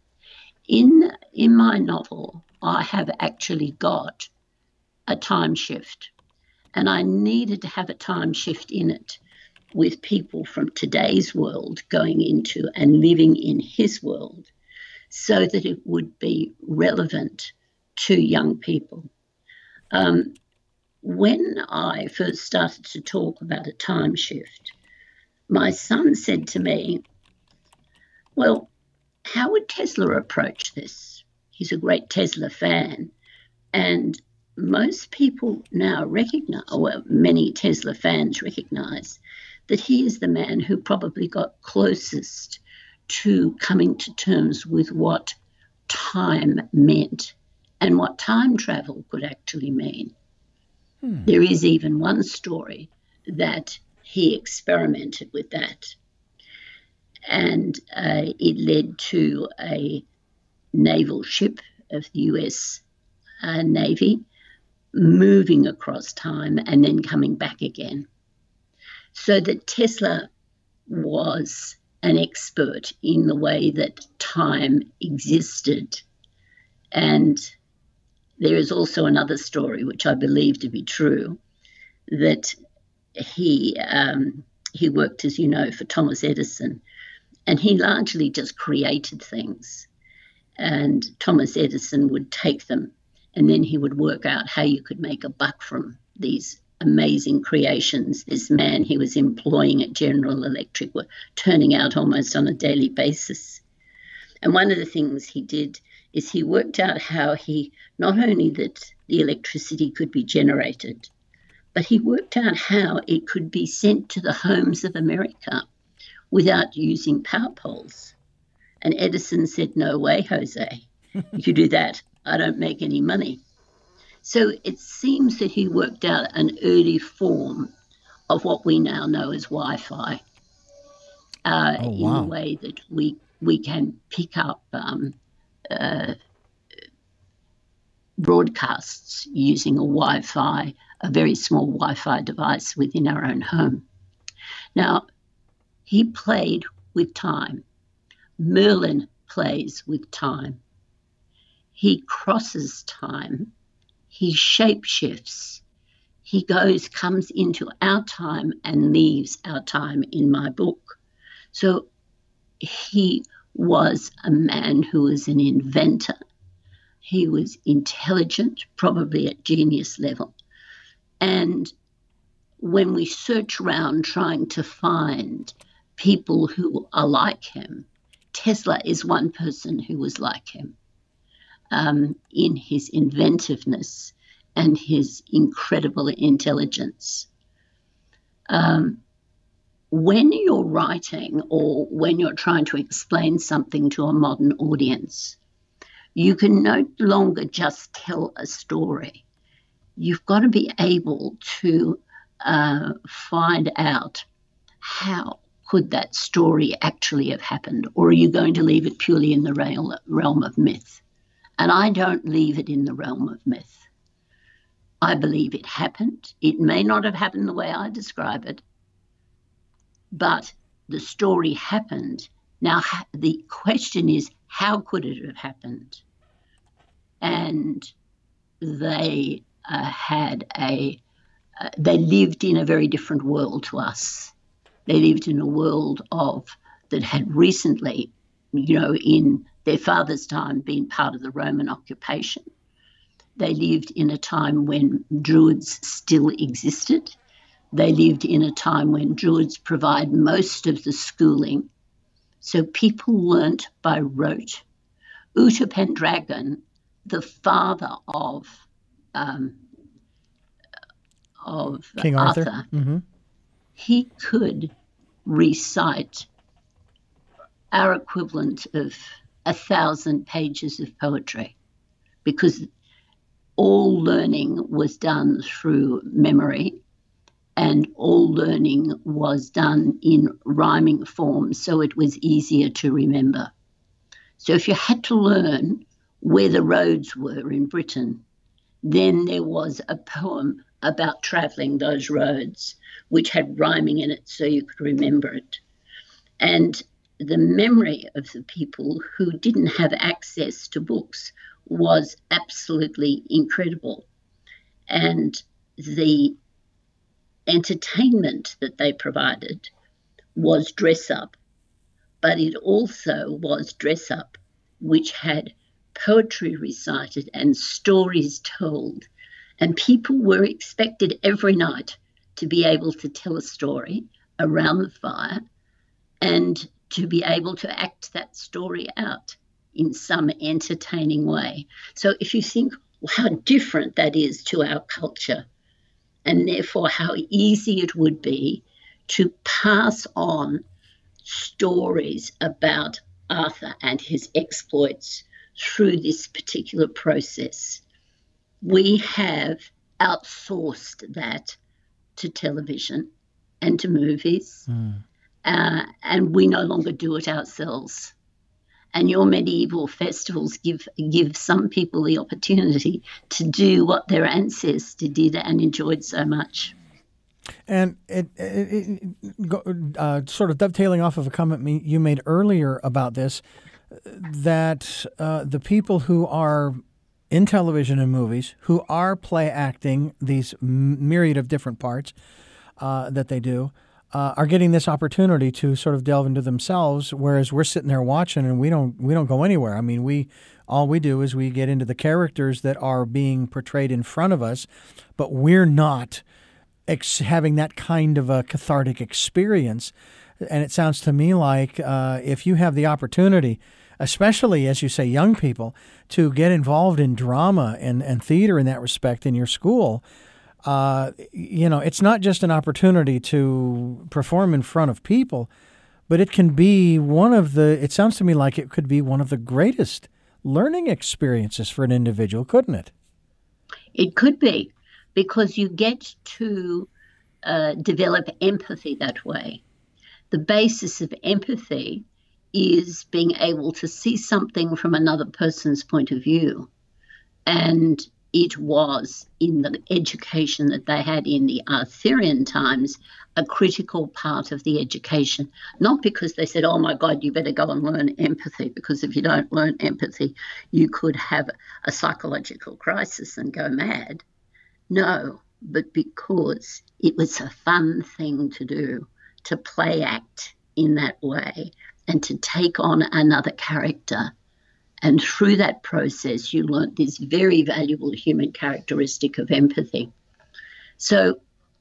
In, in my novel, I have actually got a time shift, and I needed to have a time shift in it with people from today's world going into and living in his world so that it would be relevant to young people. Um, when I first started to talk about a time shift, my son said to me, well, how would Tesla approach this? He's a great Tesla fan. And most people now recognize, well, many Tesla fans recognize that he is the man who probably got closest to coming to terms with what time meant and what time travel could actually mean. Hmm. There is even one story that he experimented with that. And uh, it led to a naval ship of the U S uh, Navy moving across time and then coming back again. So that Tesla was an expert in the way that time existed. And there is also another story, which I believe to be true, that he um, he worked, as you know, for Thomas Edison, and he largely just created things. And Thomas Edison would take them, and then he would work out how you could make a buck from these amazing creations. This man he was employing at General Electric were turning out almost on a daily basis. And one of the things he did is he worked out how he, not only that the electricity could be generated, but he worked out how it could be sent to the homes of America without using power poles. And Edison said, no way, Jose, you do that, I don't make any money. So it seems that he worked out an early form of what we now know as Wi-Fi uh, oh, wow. in a way that we we can pick up um, uh, broadcasts using a Wi-Fi, a very small Wi-Fi device within our own home. Now, he played with time. Merlin plays with time. He crosses time. He shapeshifts. He goes, comes into our time and leaves our time in my book. So he was a man who was an inventor. He was intelligent, probably at genius level. And when we search around trying to find people who are like him, Tesla is one person who was like him. Um, in his inventiveness and his incredible intelligence. Um, when you're writing or when you're trying to explain something to a modern audience, you can no longer just tell a story. You've got to be able to uh, find out how could that story actually have happened, or are you going to leave it purely in the realm, realm of myth? And I don't leave it in the realm of myth. I believe it happened. It may not have happened the way I describe it, but the story happened. Now, the question is, how could it have happened? And they uh, had a, uh, they lived in a very different world to us. They lived in a world of, that had recently, you know, in their father's time been part of the Roman occupation. They lived in a time when Druids still existed. They lived in a time when Druids provide most of the schooling. So people learnt by rote. Uther Pendragon, the father of um, of King Arthur, Arthur mm-hmm. he could recite our equivalent of a thousand pages of poetry, because all learning was done through memory and all learning was done in rhyming form, so it was easier to remember. So if you had to learn where the roads were in Britain, then there was a poem about travelling those roads, which had rhyming in it so you could remember it. And the memory of the people who didn't have access to books was absolutely incredible. And the entertainment that they provided was dress up, but it also was dress up which had poetry recited and stories told. And people were expected every night to be able to tell a story around the fire and to be able to act that story out in some entertaining way. So if you think how different that is to our culture, and therefore how easy it would be to pass on stories about Arthur and his exploits through this particular process. We have outsourced that to television and to movies, mm. uh, and we no longer do it ourselves. And your medieval festivals give give some people the opportunity to do what their ancestors did and enjoyed so much. And it, it, it uh, sort of dovetailing off of a comment you made earlier about this, that uh, the people who are in television and movies, who are play acting these myriad of different parts uh, that they do, Uh, are getting this opportunity to sort of delve into themselves, whereas we're sitting there watching and we don't we don't go anywhere. I mean, we all we do is we get into the characters that are being portrayed in front of us, but we're not ex- having that kind of a cathartic experience. And it sounds to me like uh, if you have the opportunity, especially as you say, young people, to get involved in drama and, and theater in that respect in your school. Uh, you know, it's not just an opportunity to perform in front of people, but it can be one of the, it sounds to me like it could be one of the greatest learning experiences for an individual, couldn't it? It could be, because you get to uh, develop empathy that way. The basis of empathy is being able to see something from another person's point of view. And it was in the education that they had in the Arthurian times a critical part of the education, not because they said, oh my God, you better go and learn empathy, because if you don't learn empathy, you could have a psychological crisis and go mad. No, but because it was a fun thing to do, to play act in that way and to take on another character. And through that process, you learnt this very valuable human characteristic of empathy. So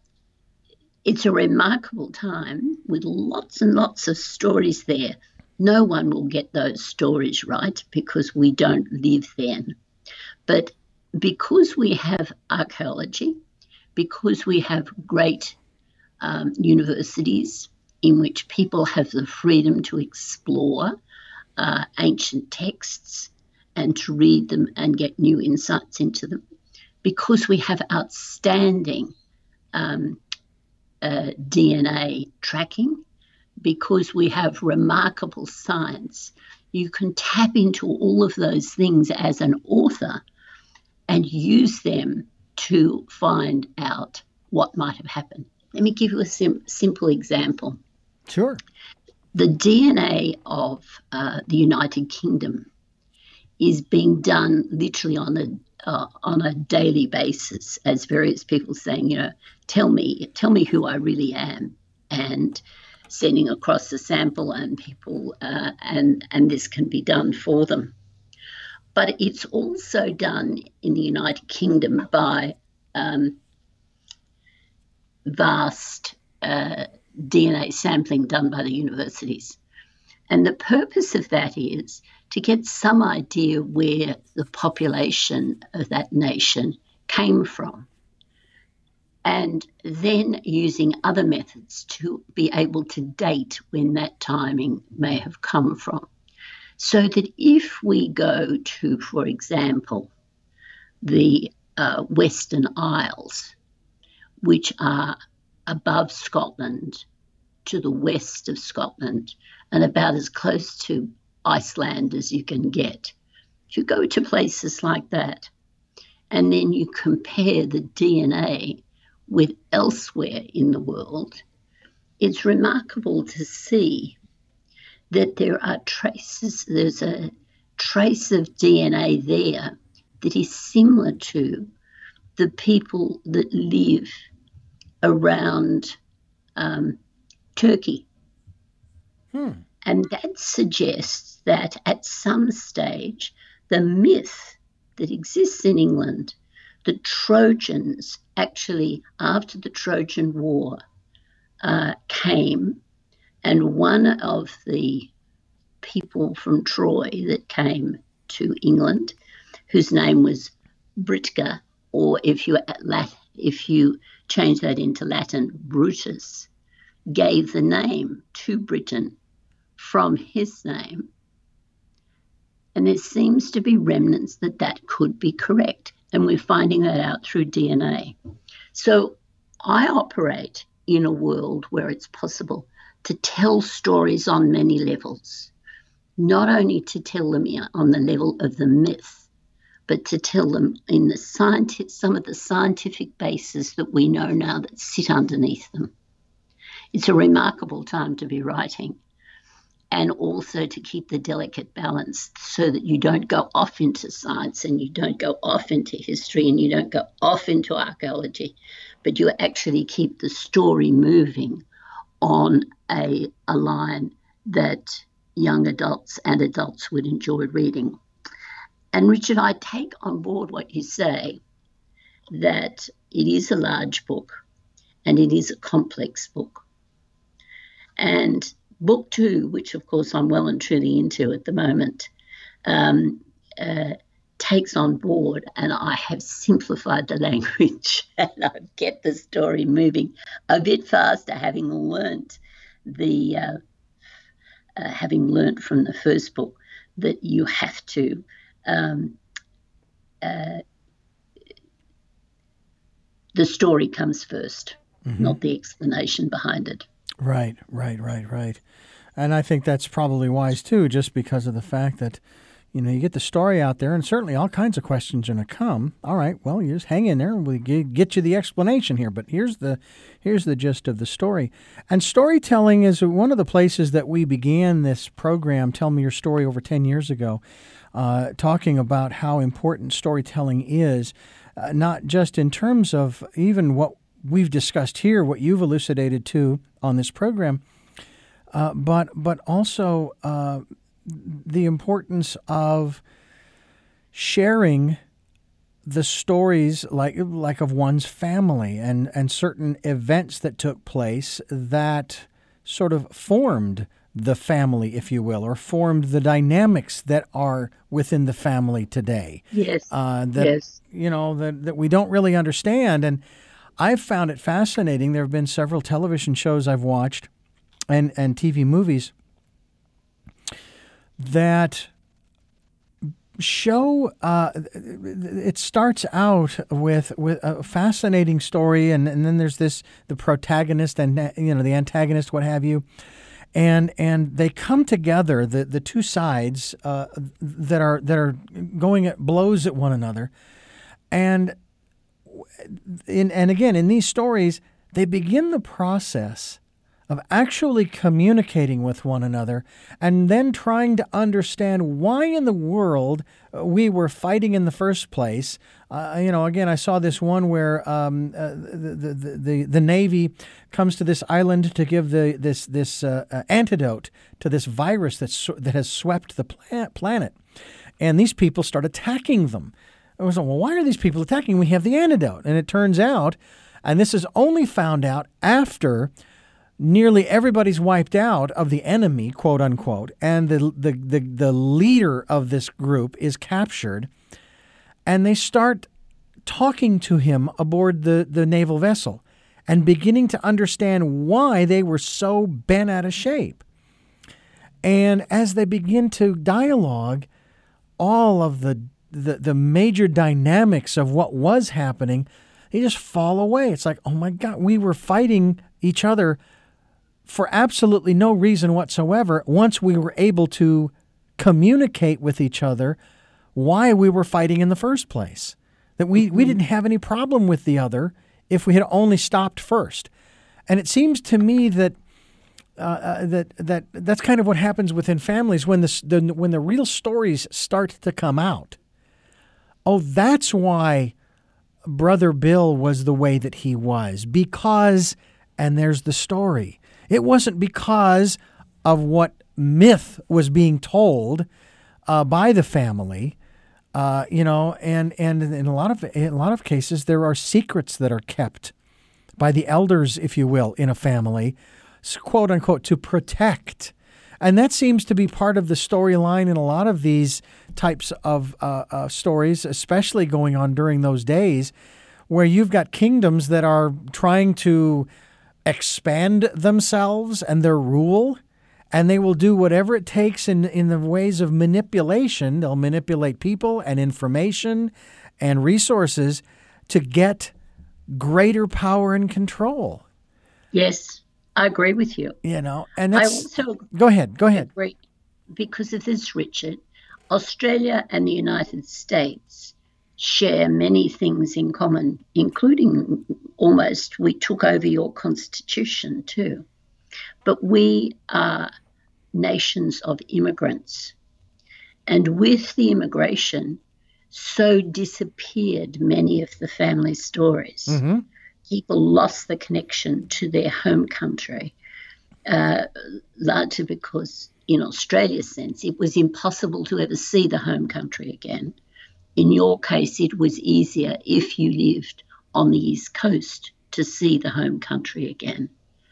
it's a remarkable time with lots and lots of stories there. No one will get those stories right because we don't live then. But because we have archaeology, because we have great um, universities in which people have the freedom to explore Uh, ancient texts and to read them and get new insights into them, because we have outstanding um, uh, D N A tracking, because we have remarkable science, you can tap into all of those things as an author and use them to find out what might have happened. Let me give you a sim- simple example. Sure. The D N A of uh, the United Kingdom is being done literally on a uh, on a daily basis, as various people saying, you know, tell me, tell me who I really am, and sending across a sample, and people, uh, and and this can be done for them. But it's also done in the United Kingdom by um, vast uh, D N A sampling done by the universities. And the purpose of that is to get some idea where the population of that nation came from, and then using other methods to be able to date when that timing may have come from. So that if we go to, for example, the uh, Western Isles, which are above Scotland, to the west of Scotland, and about as close to Iceland as you can get. If you go to places like that, and then you compare the D N A with elsewhere in the world, it's remarkable to see that there are traces, there's a trace of D N A there that is similar to the people that live around um, Turkey. Hmm. And that suggests that at some stage, the myth that exists in England, the Trojans actually, after the Trojan War, uh, came, and one of the people from Troy that came to England, whose name was Britka, or if you if you change that into Latin, Brutus, gave the name to Britain from his name. And there seems to be remnants that that could be correct. And we're finding that out through D N A. So I operate in a world where it's possible to tell stories on many levels, not only to tell them on the level of the myth, but to tell them in the scientific, some of the scientific bases that we know now that sit underneath them. It's a remarkable time to be writing, and also to keep the delicate balance so that you don't go off into science and you don't go off into history and you don't go off into archaeology, but you actually keep the story moving on a, a line that young adults and adults would enjoy reading. And Richard, I take on board what you say, that it is a large book and it is a complex book. And book two, which of course I'm well and truly into at the moment, um, uh, takes on board, and I have simplified the language and I get the story moving a bit faster, having learnt the uh, uh, having learnt from the first book that you have to um, uh, the story comes first, mm-hmm. not the explanation behind it. Right, right, right, right. And I think that's probably wise too, just because of the fact that, you know, you get the story out there and certainly all kinds of questions are going to come. All right, well, you just hang in there and we'll get you the explanation here. But here's the here's the gist of the story. And storytelling is one of the places that we began this program, Tell Me Your Story, over ten years ago, uh, talking about how important storytelling is, uh, not just in terms of even what we've discussed here, what you've elucidated too on this program, uh, but but also uh, the importance of sharing the stories like like of one's family and, and certain events that took place that sort of formed the family, if you will, or formed the dynamics that are within the family today. Yes. Uh, that, yes. You know, that, that we don't really understand. And I've found it fascinating. There have been several television shows I've watched and, and T V movies that show, uh, it starts out with with a fascinating story, and, and then there's this, the protagonist and, you know, the antagonist, what have you, and and they come together, the, the two sides uh, that are that are going at blows at one another, and in, and again, in these stories, they begin the process of actually communicating with one another and then trying to understand why in the world we were fighting in the first place. Uh, you know, again, I saw this one where um, uh, the, the, the, the Navy comes to this island to give the this this uh, uh, antidote to this virus that's, that has swept the pla- planet. And these people start attacking them. I was like, well, why are these people attacking? We have the antidote. And it turns out, and this is only found out after nearly everybody's wiped out of the enemy, quote unquote, and the, the, the, the leader of this group is captured, and they start talking to him aboard the, the naval vessel and beginning to understand why they were so bent out of shape. And as they begin to dialogue, all of the, the, the major dynamics of what was happening, they just fall away. It's like, oh my God, we were fighting each other for absolutely no reason whatsoever once we were able to communicate with each other why we were fighting in the first place. That we, mm-hmm. we didn't have any problem with the other if we had only stopped first. And it seems to me that uh, uh, that that that's kind of what happens within families when the, the when the real stories start to come out. Oh, that's why Brother Bill was the way that he was, because, and there's the story. It wasn't because of what myth was being told uh, by the family, uh, you know, and, and in a lot of in a lot of cases there are secrets that are kept by the elders, if you will, in a family, quote unquote, to protect. And that seems to be part of the storyline in a lot of these types of uh, uh, stories, especially going on during those days, where you've got kingdoms that are trying to expand themselves and their rule, and they will do whatever it takes in, in the ways of manipulation. They'll manipulate people and information and resources to get greater power and control. Yes, I agree with you. You know, and that's... I also go ahead, go ahead. Agree because of this, Richard. Australia and the United States share many things in common, including almost we took over your constitution too. But we are nations of immigrants. And with the immigration, so disappeared many of the family stories. Mm-hmm. People lost the connection to their home country, uh, largely because in Australia's sense, it was impossible to ever see the home country again. In your case, it was easier if you lived on the East Coast to see the home country again.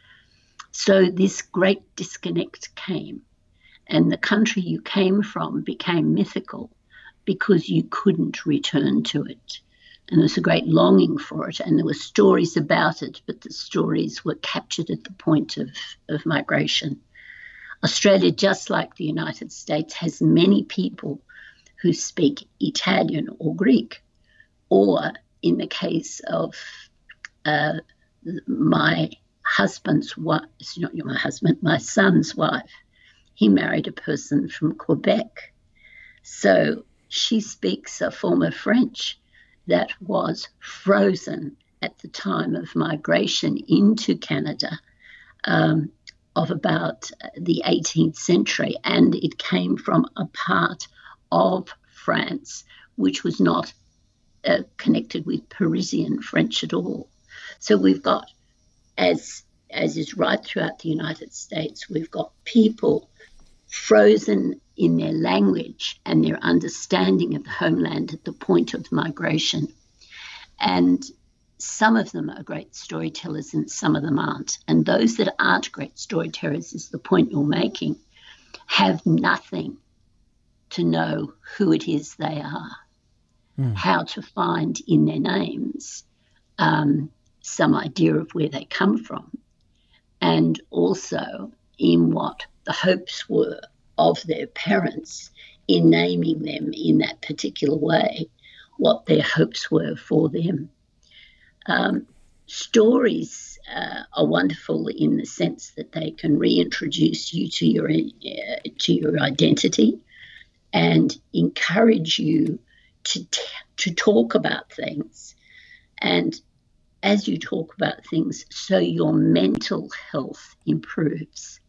So this great disconnect came, and the country you came from became mythical because you couldn't return to it. And there was a great longing for it, and there were stories about it, but the stories were captured at the point of, of migration. Australia, just like the United States, has many people who speak Italian or Greek, or in the case of uh, my husband's wife, it's not my husband, my son's wife, he married a person from Quebec. So she speaks a form of French that was frozen at the time of migration into Canada um, of about the eighteenth century, and it came from a part of France which was not uh, connected with Parisian French at all. So we've got, as as is right throughout the United States, we've got people frozen in their language and their understanding of the homeland at the point of migration. And some of them are great storytellers and some of them aren't. And those that aren't great storytellers, is the point you're making, have nothing to know who it is they are, mm. how to find in their names um, some idea of where they come from, and also in what the hopes were of their parents in naming them in that particular way, what their hopes were for them. Um, stories uh, are wonderful in the sense that they can reintroduce you to your uh, to your identity and encourage you to t- to talk about things And as you talk about things, so your mental health improves.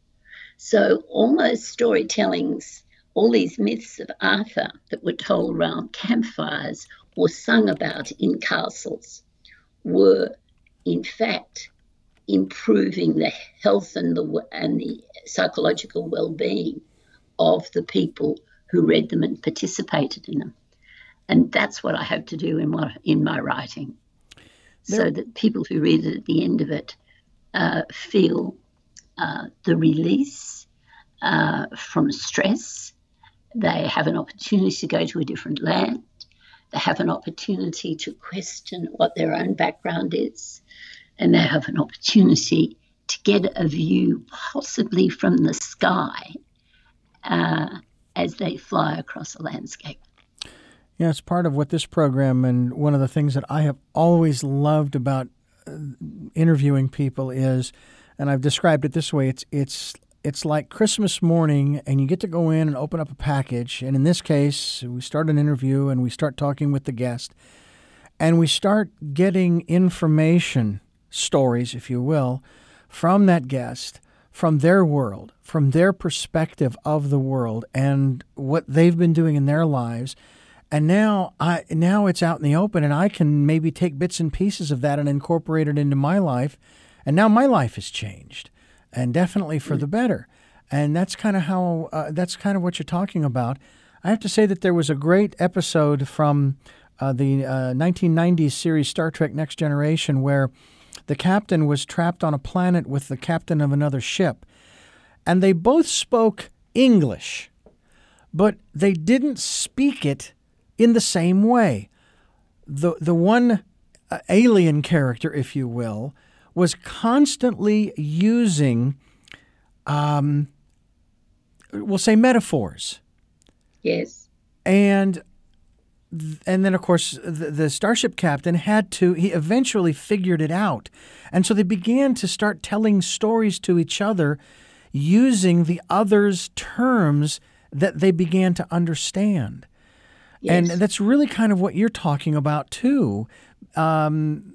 So all those storytellings, all these myths of Arthur that were told around campfires or sung about in castles were, in fact, improving the health and the and the psychological well-being of the people who read them and participated in them. And that's what I hope to do in my, in my writing, there, so that people who read it at the end of it uh, feel uh, the release uh, from stress. They have an opportunity to go to a different land. They have an opportunity to question what their own background is. And they have an opportunity to get a view, possibly from the sky, uh, as they fly across a landscape. Yeah, it's part of what this program, and one of the things that I have always loved about uh, interviewing people is, and I've described it this way, it's it's it's like Christmas morning, and you get to go in and open up a package, and in this case, we start an interview, and we start talking with the guest, and we start getting information, stories, if you will, from that guest, from their world, from their perspective of the world, and what they've been doing in their lives. And now I now it's out in the open, and I can maybe take bits and pieces of that and incorporate it into my life. And now my life has changed, and definitely for the better. And that's kind of how uh, that's kind of what you're talking about. I have to say that there was a great episode from uh, the uh, nineteen nineties series Star Trek Next Generation where the captain was trapped on a planet with the captain of another ship, and they both spoke English, but they didn't speak it in the same way. The the one uh, alien character, if you will, was constantly using, um, we'll say, metaphors. Yes. And and then, of course, the, the starship captain had to, he eventually figured it out. And so they began to start telling stories to each other using the other's terms that they began to understand. Yes. And that's really kind of what you're talking about, too, um,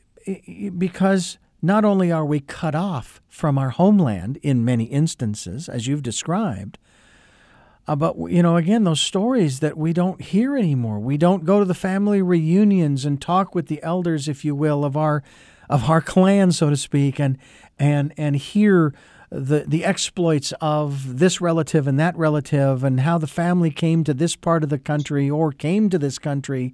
because not only are we cut off from our homeland in many instances, as you've described, uh, but, you know, again, those stories that we don't hear anymore. We don't go to the family reunions and talk with the elders, if you will, of our of our clan, so to speak, and and and hear the the exploits of this relative and that relative, and how the family came to this part of the country or came to this country,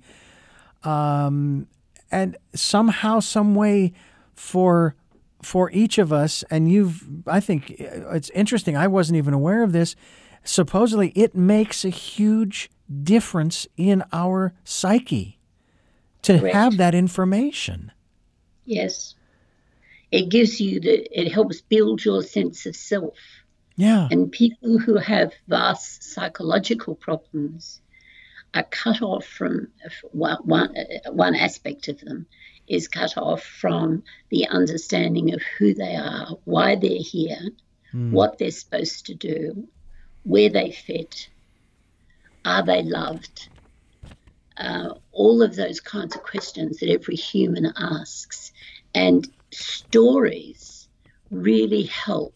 um, and somehow, some way, for for each of us. And you've, I think it's interesting. I wasn't even aware of this. Supposedly, it makes a huge difference in our psyche to Correct. Have that information. Yes. It gives you the, it helps build your sense of self. Yeah. And people who have vast psychological problems are cut off from, one, one, one aspect of them is cut off from the understanding of who they are, why they're here, mm. what they're supposed to do, where they fit, are they loved? Uh, all of those kinds of questions that every human asks. And stories really help.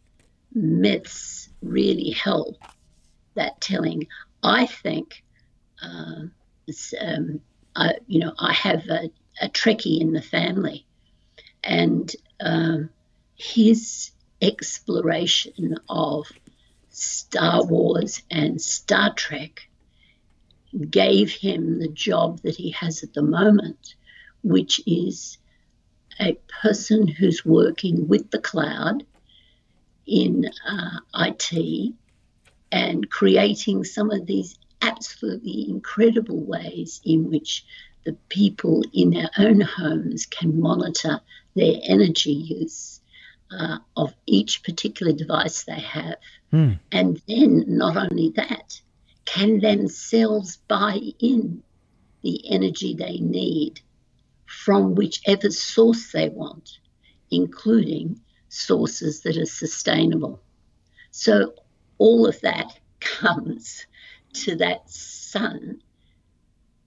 Myths really help that telling. I think, uh, um, I, you know, I have a, a Trekkie in the family, and um, his exploration of Star Wars and Star Trek gave him the job that he has at the moment, which is a person who's working with the cloud in uh, I T and creating some of these absolutely incredible ways in which the people in their own homes can monitor their energy use uh, of each particular device they have. Mm. And then not only that, can themselves buy in the energy they need from whichever source they want, including sources that are sustainable. So all of that comes to that son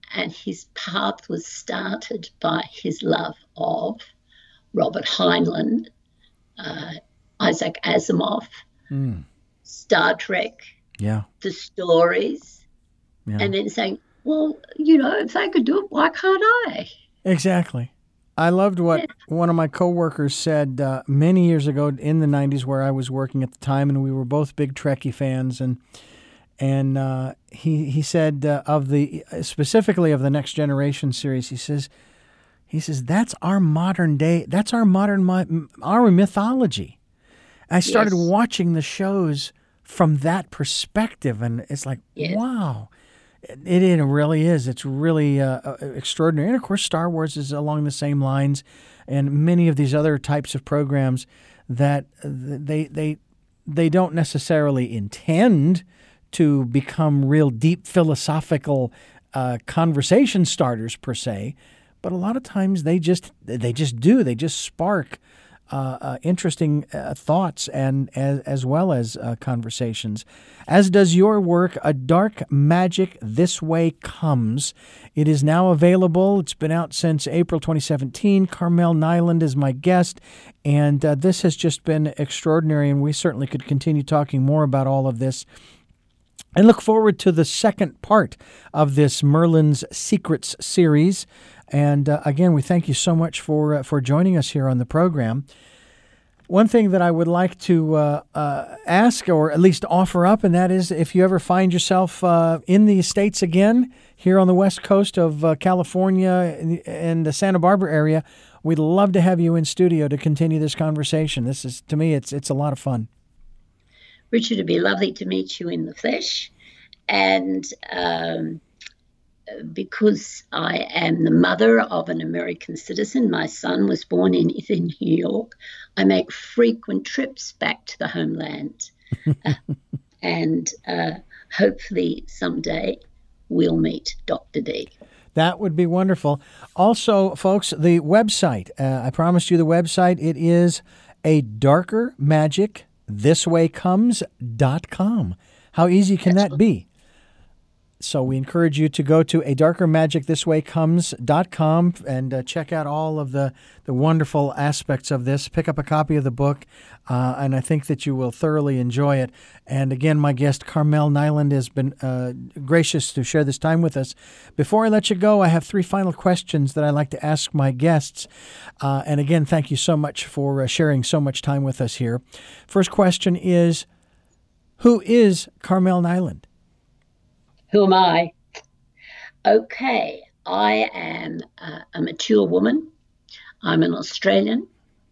and his path was started by his love of Robert Heinlein, uh, Isaac Asimov, Mm. Star Trek, Yeah. the stories, Yeah. and then saying, well, you know, if they could do it, why can't I? Exactly. I loved what one of my coworkers said uh, many years ago in the nineties, where I was working at the time, and we were both big Trekkie fans. And and uh, he he said uh, of the specifically of the Next Generation series, he says he says that's our modern day, that's our modern mi- our mythology. I started Yes. watching the shows from that perspective, and it's like, Yes. wow. It, it really is. It's really uh, uh, extraordinary. And, of course, Star Wars is along the same lines, and many of these other types of programs that uh, they they they don't necessarily intend to become real deep philosophical uh, conversation starters per se, but a lot of times they just they just do. They just spark Uh, uh, interesting uh, thoughts and as, as well as uh, conversations, as does your work, A Dark Magic This Way Comes. It is now available. It's been out since April twenty seventeen. Carmel Nyland is my guest, and uh, this has just been extraordinary, and we certainly could continue talking more about all of this. And look forward to the second part of this Merlin's Secrets series. And uh, again, we thank you so much for uh, for joining us here on the program. One thing that I would like to uh, uh, ask, or at least offer up, and that is if you ever find yourself uh, in the States again, here on the west coast of uh, California and the Santa Barbara area, we'd love to have you in studio to continue this conversation. This is, to me, it's it's a lot of fun. Richard, it'd be lovely to meet you in the flesh. And um, because I am the mother of an American citizen, my son was born in, in New York, I make frequent trips back to the homeland. uh, and uh, hopefully someday we'll meet Doctor D. That would be wonderful. Also, folks, the website, uh, I promised you the website. It is A Darker Magic This Way Comes dot com. How easy can that be? So we encourage you to go to A Darker Magic This Way Comes dot com and uh, check out all of the, the wonderful aspects of this. Pick up a copy of the book, uh, and I think that you will thoroughly enjoy it. And again, my guest, Carmel Nyland, has been uh, gracious to share this time with us. Before I let you go, I have three final questions that I like to ask my guests. Uh, and again, thank you so much for uh, sharing so much time with us here. First question is, who is Carmel Nyland? Who am I? Okay, I am uh, a mature woman. I'm an Australian.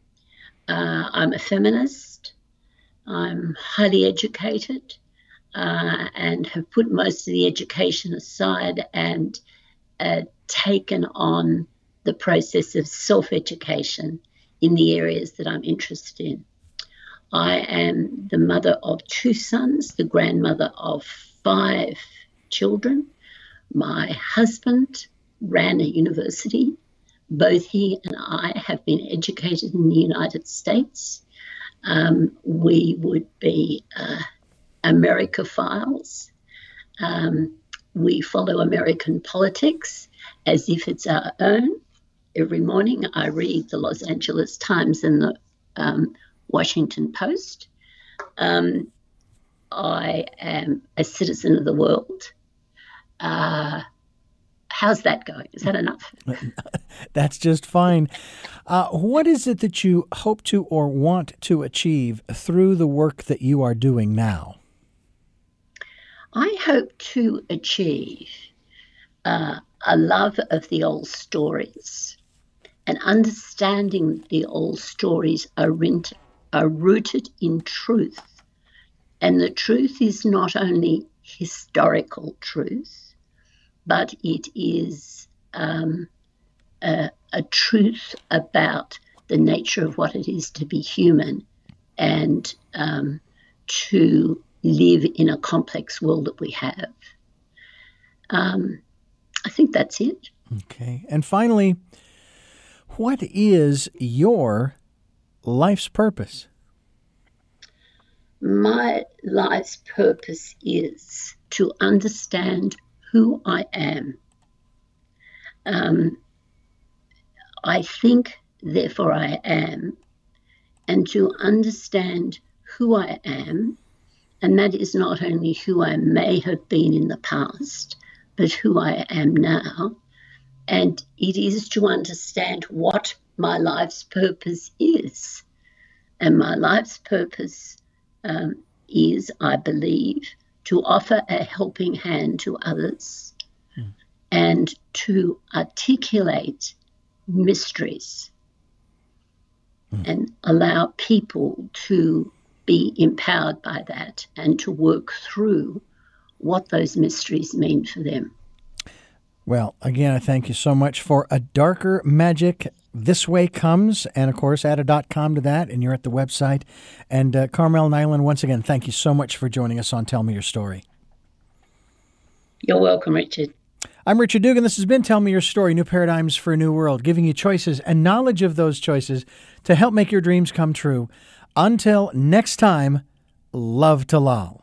Uh, I'm a feminist. I'm highly educated uh, and have put most of the education aside and uh, taken on the process of self-education in the areas that I'm interested in. I am the mother of two sons, the grandmother of five children. My husband ran a university. Both he and I have been educated in the United States. Um, we would be uh, Americophiles. Um, we follow American politics as if it's our own. Every morning I read the Los Angeles Times and the um, Washington Post. Um, I am a citizen of the world. Uh, how's that going? Is that enough? That's just fine. Uh, what is it that you hope to or want to achieve through the work that you are doing now? I hope to achieve uh, a love of the old stories and understanding the old stories are, rent- are rooted in truth. And the truth is not only historical truth, but it is um, a, a truth about the nature of what it is to be human and um, to live in a complex world that we have. Um, I think that's it. Okay. And finally, what is your life's purpose? My life's purpose is to understand who I am um, I think, therefore I am, and to understand who I am, and that is not only who I may have been in the past, but who I am now. And it is to understand what my life's purpose is. And my life's purpose um, is, I believe, to offer a helping hand to others mm. and to articulate mysteries mm. and allow people to be empowered by that and to work through what those mysteries mean for them. Well, again, I thank you so much for A Darker Magic This Way Comes, and of course, add a dot com to that, and you're at the website. And uh, Carmel Niland, once again, thank you so much for joining us on Tell Me Your Story. You're welcome, Richard. I'm Richard Dugan. This has been Tell Me Your Story, New Paradigms for a New World, giving you choices and knowledge of those choices to help make your dreams come true. Until next time, love to Lal.